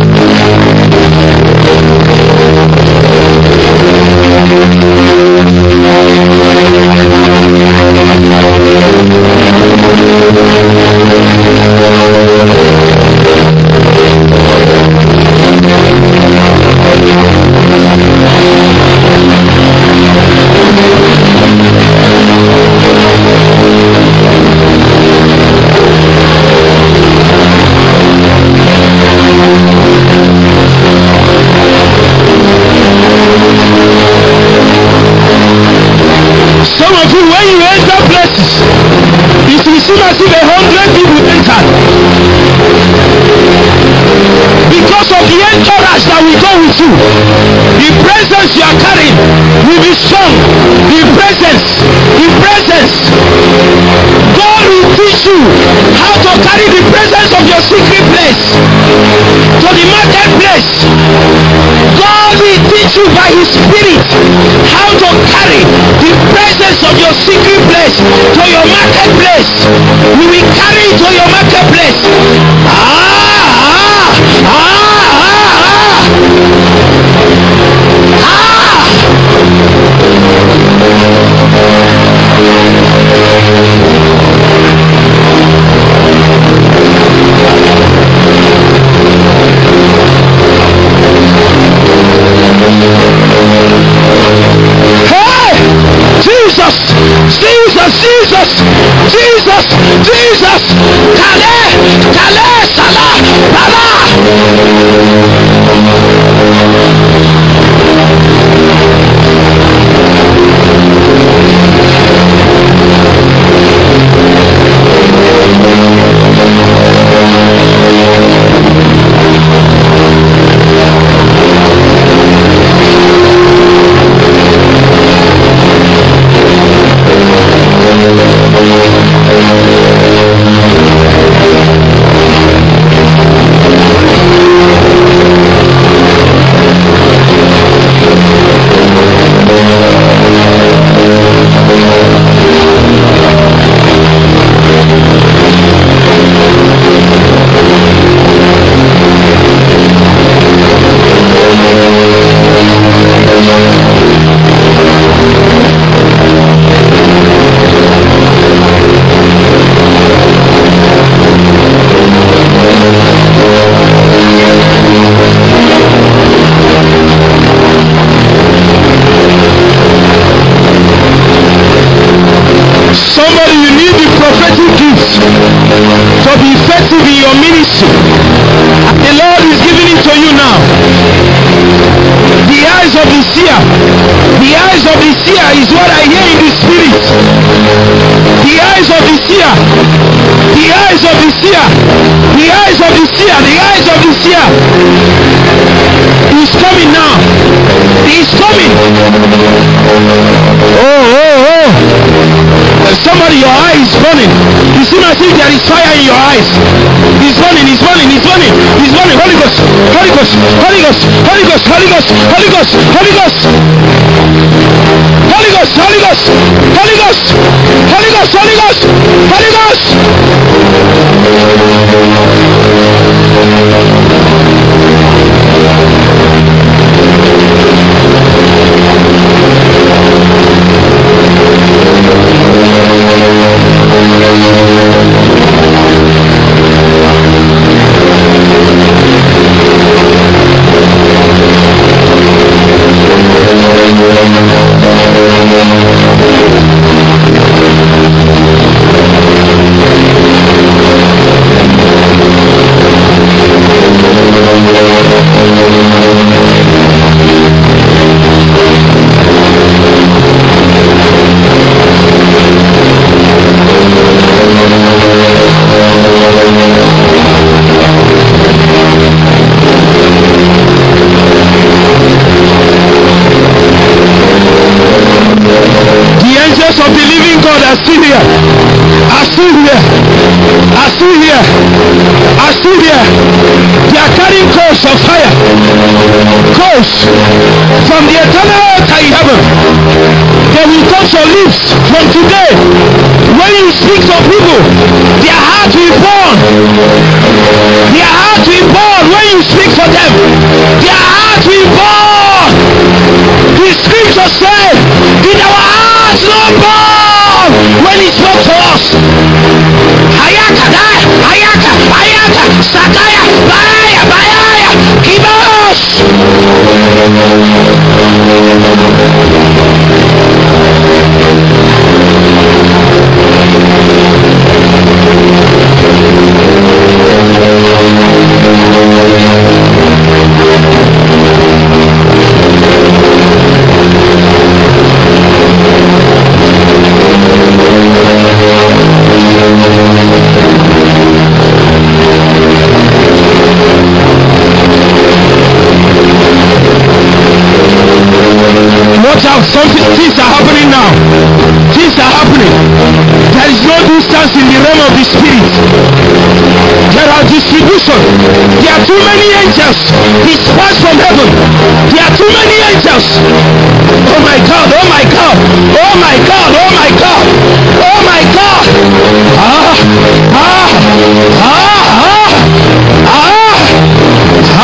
Some of you, when you enter places, it will seem as if a hundred people entered. Because of the entourage that will go with you. you. The presence you are carrying will be strong. The presence, the presence. God will teach you how to carry the presence of your secret place to the marketplace. God will teach you by His Spirit how to carry the presence of your secret place to your marketplace. You will carry it to your marketplace. Ah, ah, ah, ah, ah. Hey, Jesus, Jesus, Jesus, Jesus, Jesus, Kale, Kale, Salah, Bala. Somebody, you need the prophetic gift to be effective in your ministry. The Lord is giving it to you now. The eyes of the seer, the eyes of the seer is what I hear in the spirit. The eyes of the seer, the eyes of the seer, the eyes of the seer, the eyes of the seer. He's coming now. He's coming. Oh, oh, oh. Somebody, your eye is burning. You seem as if there is fire in your eyes. He's burning, he's burning, he's burning, he's burning. Holy Ghost, Holy Ghost, Holy Ghost, Holy Ghost, Holy Ghost, Holy Ghost, Holy Ghost, Holy Ghost, Holy Ghost, Holy Ghost, Holy Ghost, Holy Ghost, Holy Ghost. Of the living God are still here, are still here, are still here, are still here. They are carrying coals of fire, coals from the eternal altar in heaven. They will touch your lips from today. When you speak to people, their heart will burn. Their heart will burn when you speak to them. Their heart will burn. The scripture says, in our hearts no burn when he spoke to us. Hayaka, hayaka, hayaka, sakaya, bayaya, bayaya, kibos. now. Something, things are happening now. Things are happening. There is no distance in the realm of the spirit. There are distribution. There are too many angels dispatched from heaven. There are too many angels. Oh my God, oh my God, oh my God, oh my God, oh my God. Ah, ah, ah, ah, ah,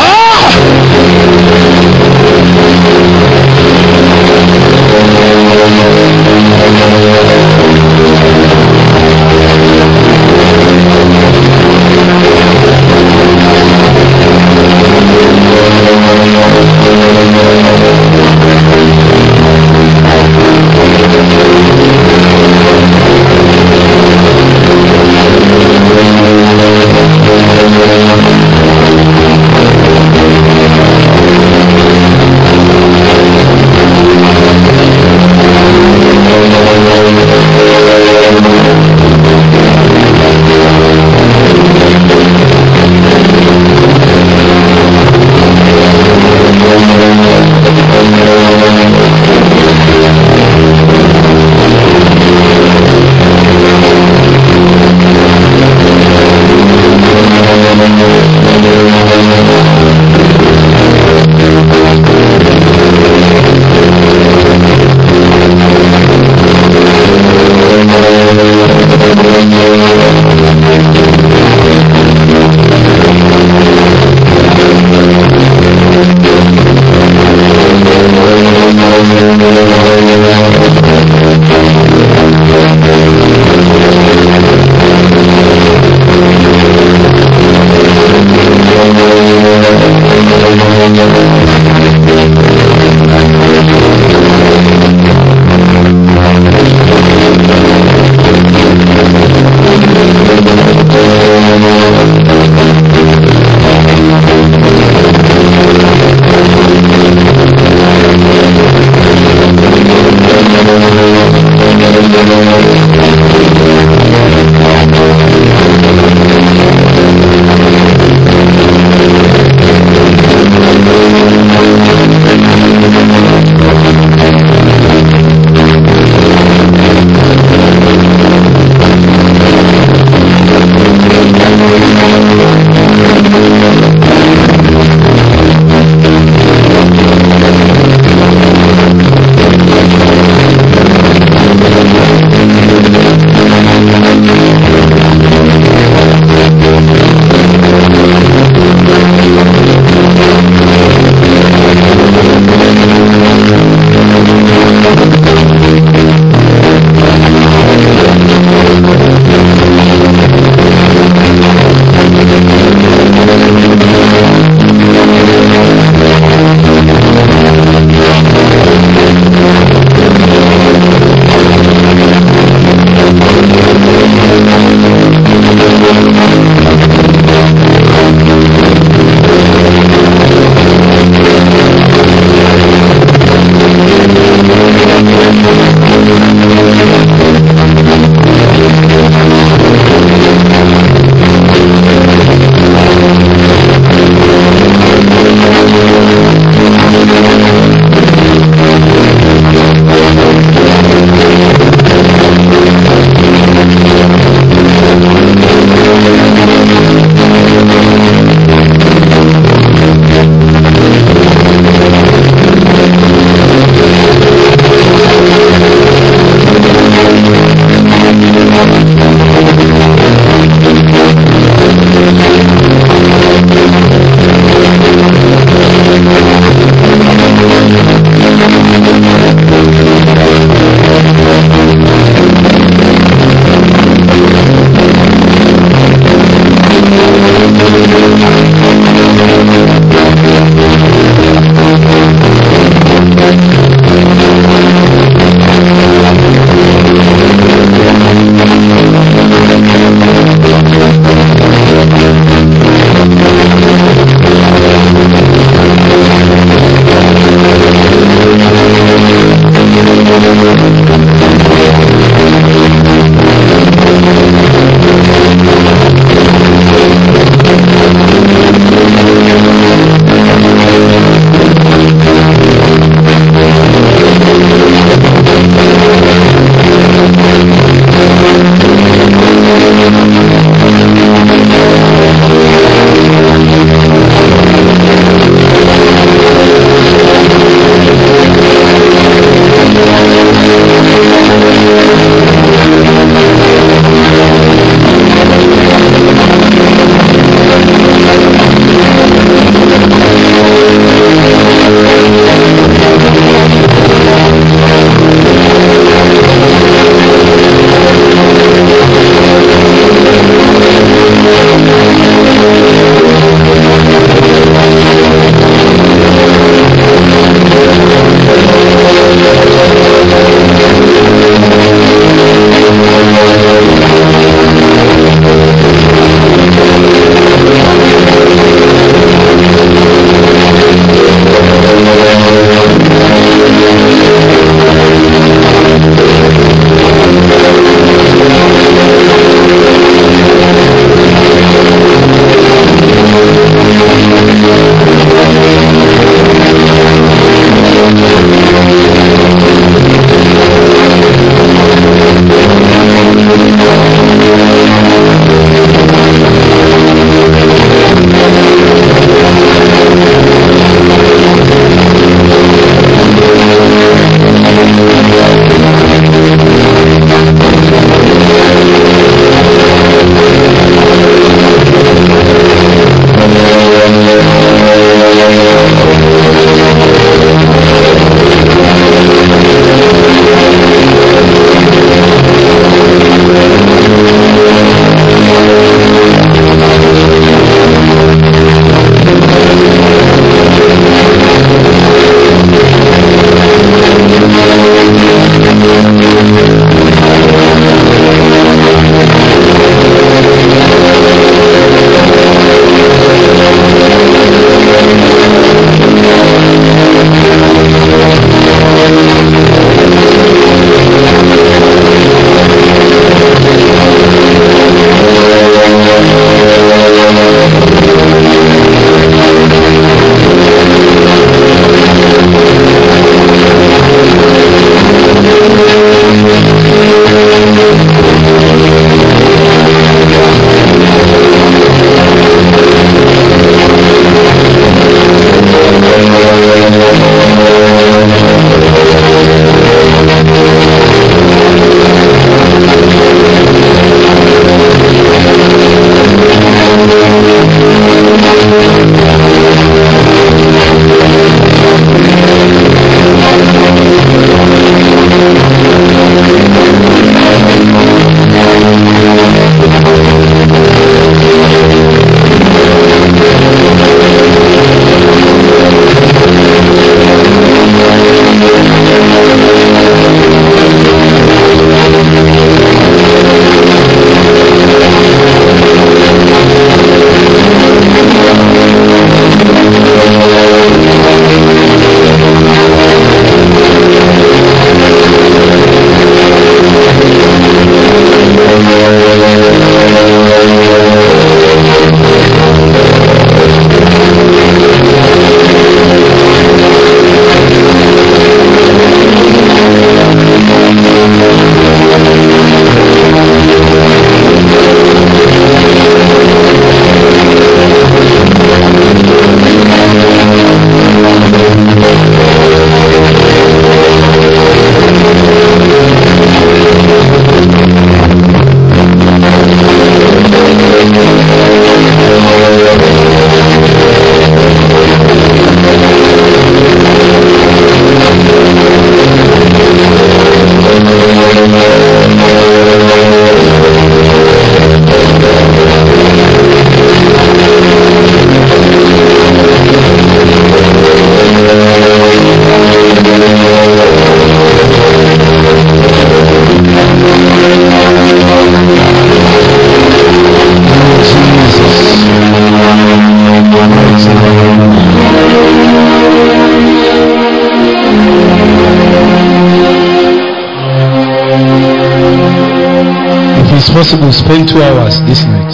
it's possible, spend two hours this night.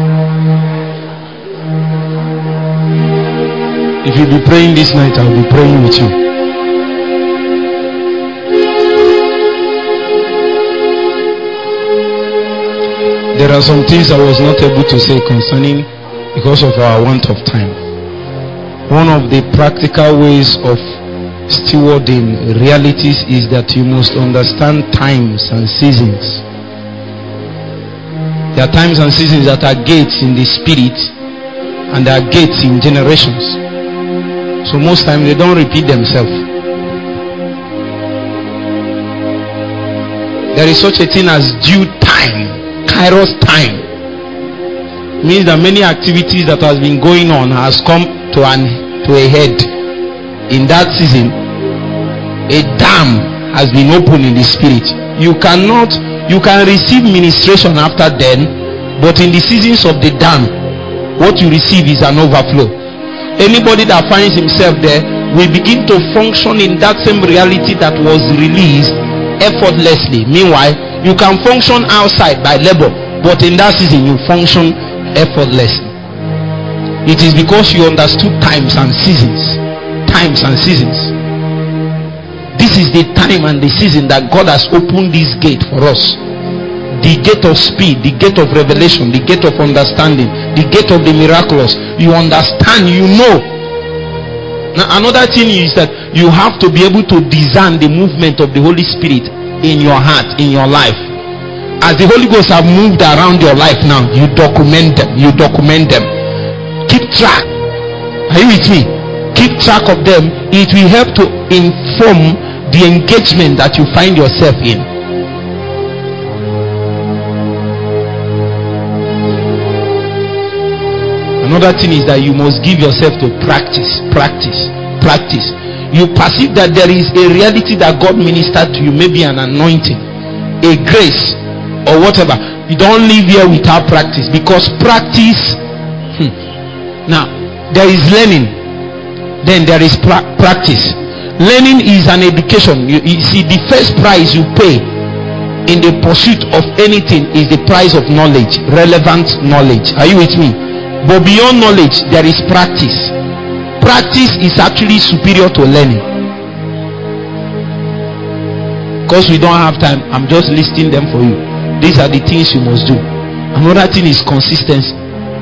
If you'll be praying this night, I'll be praying with you. There are some things I was not able to say concerning because of our want of time. One of the practical ways of stewarding realities is that you must understand times and seasons. There are times and seasons that are gates in the spirit, and there are gates in generations. So most times they don't repeat themselves. There is such a thing as due time, kairos time. It means that many activities that has been going on has come to an to a head. In that season, a dam has been opened in the spirit. You cannot, you can receive ministration after then, but in the seasons of the dam, what you receive is an overflow. Anybody that finds himself there will begin to function in that same reality that was released effortlessly. Meanwhile, you can function outside by labor, but in that season you function effortlessly. It is because you understood times and seasons. Times and seasons. This is the time and the season that God has opened this gate for us. The gate of speed, the gate of revelation, the gate of understanding, the gate of the miraculous. You understand, you know. Now, another thing is that you have to be able to discern the movement of the Holy Spirit in your heart, in your life. As the Holy Ghost have moved around your life now, you document them. You document them. Keep track. Are you with me? Keep track of them. It will help to inform the engagement that you find yourself in. Another thing is that you must give yourself to practice, practice, practice. You perceive that there is a reality that God ministered to you, maybe an anointing, a grace, or whatever. You don't live here without practice, because practice. Hmm, now, there is learning, then there is pra- practice. Learning is an education. You, you see, the first price you pay in the pursuit of anything is the price of knowledge, relevant knowledge. Are you with me? But beyond knowledge, there is practice. Practice is actually superior to learning. Because we don't have time, I'm just listing them for you. These are the things you must do. Another thing is consistency.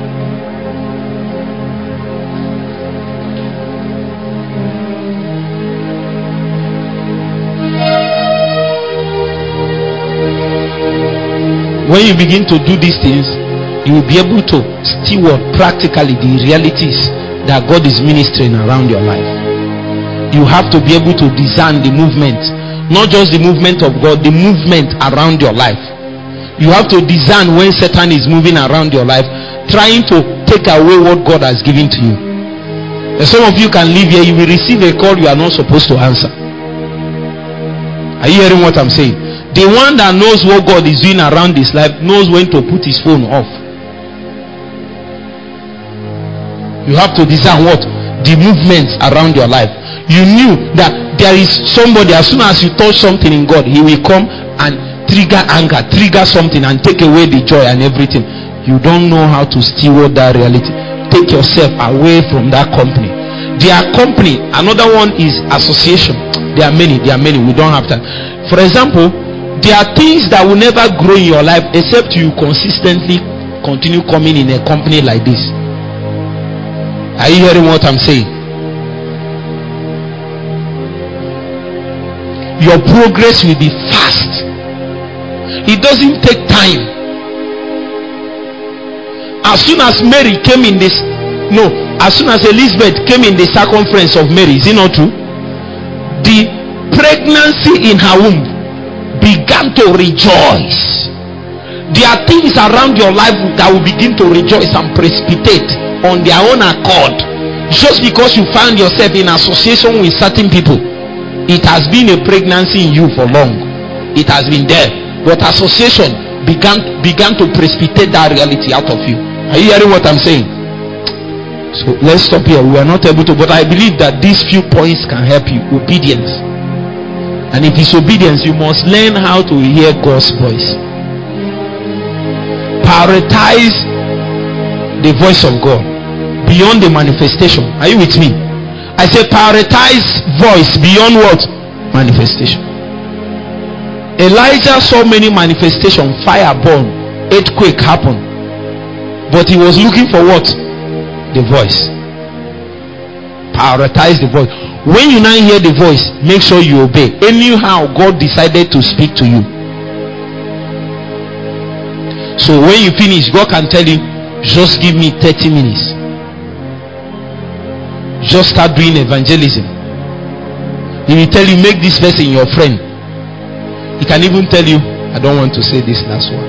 When you begin to do these things, you will be able to steward practically the realities that God is ministering around your life. You have to be able to discern the movement, not just the movement of God, the movement around your life. You have to discern when Satan is moving around your life, trying to take away what God has given to you. And some of you can live here, you will receive a call you are not supposed to answer. Are you hearing what I'm saying? The one that knows what God is doing around his life knows when to put his phone off. You have to discern what? The movements around your life. You knew that there is somebody, as soon as you touch something in God, he will come and trigger anger, trigger something and take away the joy and everything. You don't know how to steward that reality. Take yourself away from that company. Their company, another one is association. There are many, there are many. We don't have time. For example, there are things that will never grow in your life except you consistently continue coming in a company like this. Are you hearing what I'm saying? Your progress will be fast. It doesn't take time. As soon as Mary came in this, no, as soon as Elizabeth came in the circumference of Mary, is it not true? The pregnancy in her womb began to rejoice. There are things around your life that will begin to rejoice and precipitate on their own accord, just because you find yourself in association with certain people. It has been a pregnancy in you for long. It has been there, but association began began to precipitate that reality out of you. Are you hearing what I'm saying? So let's stop here. We are not able to, but I believe that these few points can help you. Obedience. And if it's obedience, you must learn how to hear God's voice. Prioritize the voice of God beyond the manifestation. Are you with me? I say prioritize voice beyond what? Manifestation. Elijah saw many manifestations. Fire burn, earthquake happen, but he was looking for what? The voice. Prioritize the voice. When you now hear the voice, make sure you obey. Anyhow, God decided to speak to you. So when you finish, God can tell you, just give me thirty minutes. Just start doing evangelism. He will tell you, make this person your friend. He can even tell you, I don't want to say this last one.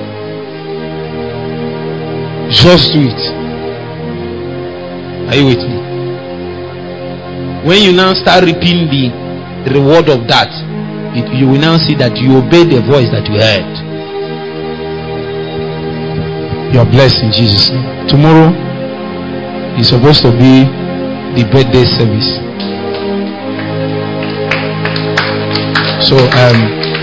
Just do it. Are you with me? When you now start reaping the reward of that, it, you will now see that you obey the voice that you heard. You are blessed in Jesus' name. Tomorrow is supposed to be the birthday service. So um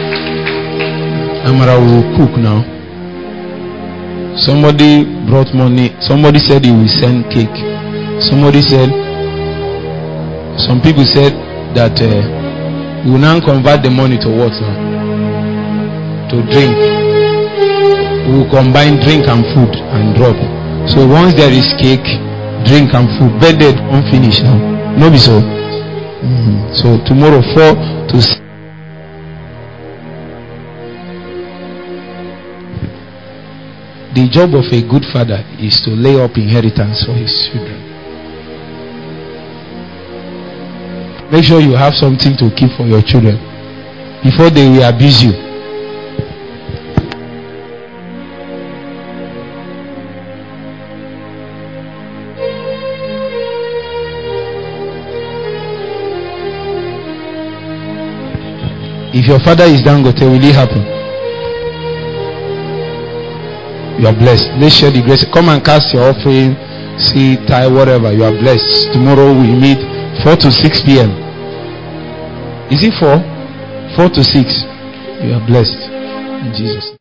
Amara will cook now. Somebody brought money. Somebody said he will send cake. Somebody said, some people said that uh, we will now convert the money to what now? To drink. We will combine drink and food and drop. So once there is cake, drink and food, birthday won't finish now. No be so. Mm-hmm. So tomorrow four to six. The job of a good father is to lay up inheritance for his children. Make sure you have something to keep for your children before they will abuse you. If your father is Dangote, will it happen? You are blessed. Let's share the grace. Come and cast your offering, see, tie, whatever. You are blessed. Tomorrow we meet four to six p.m. Is it four? four to six. You are blessed. In Jesus' name.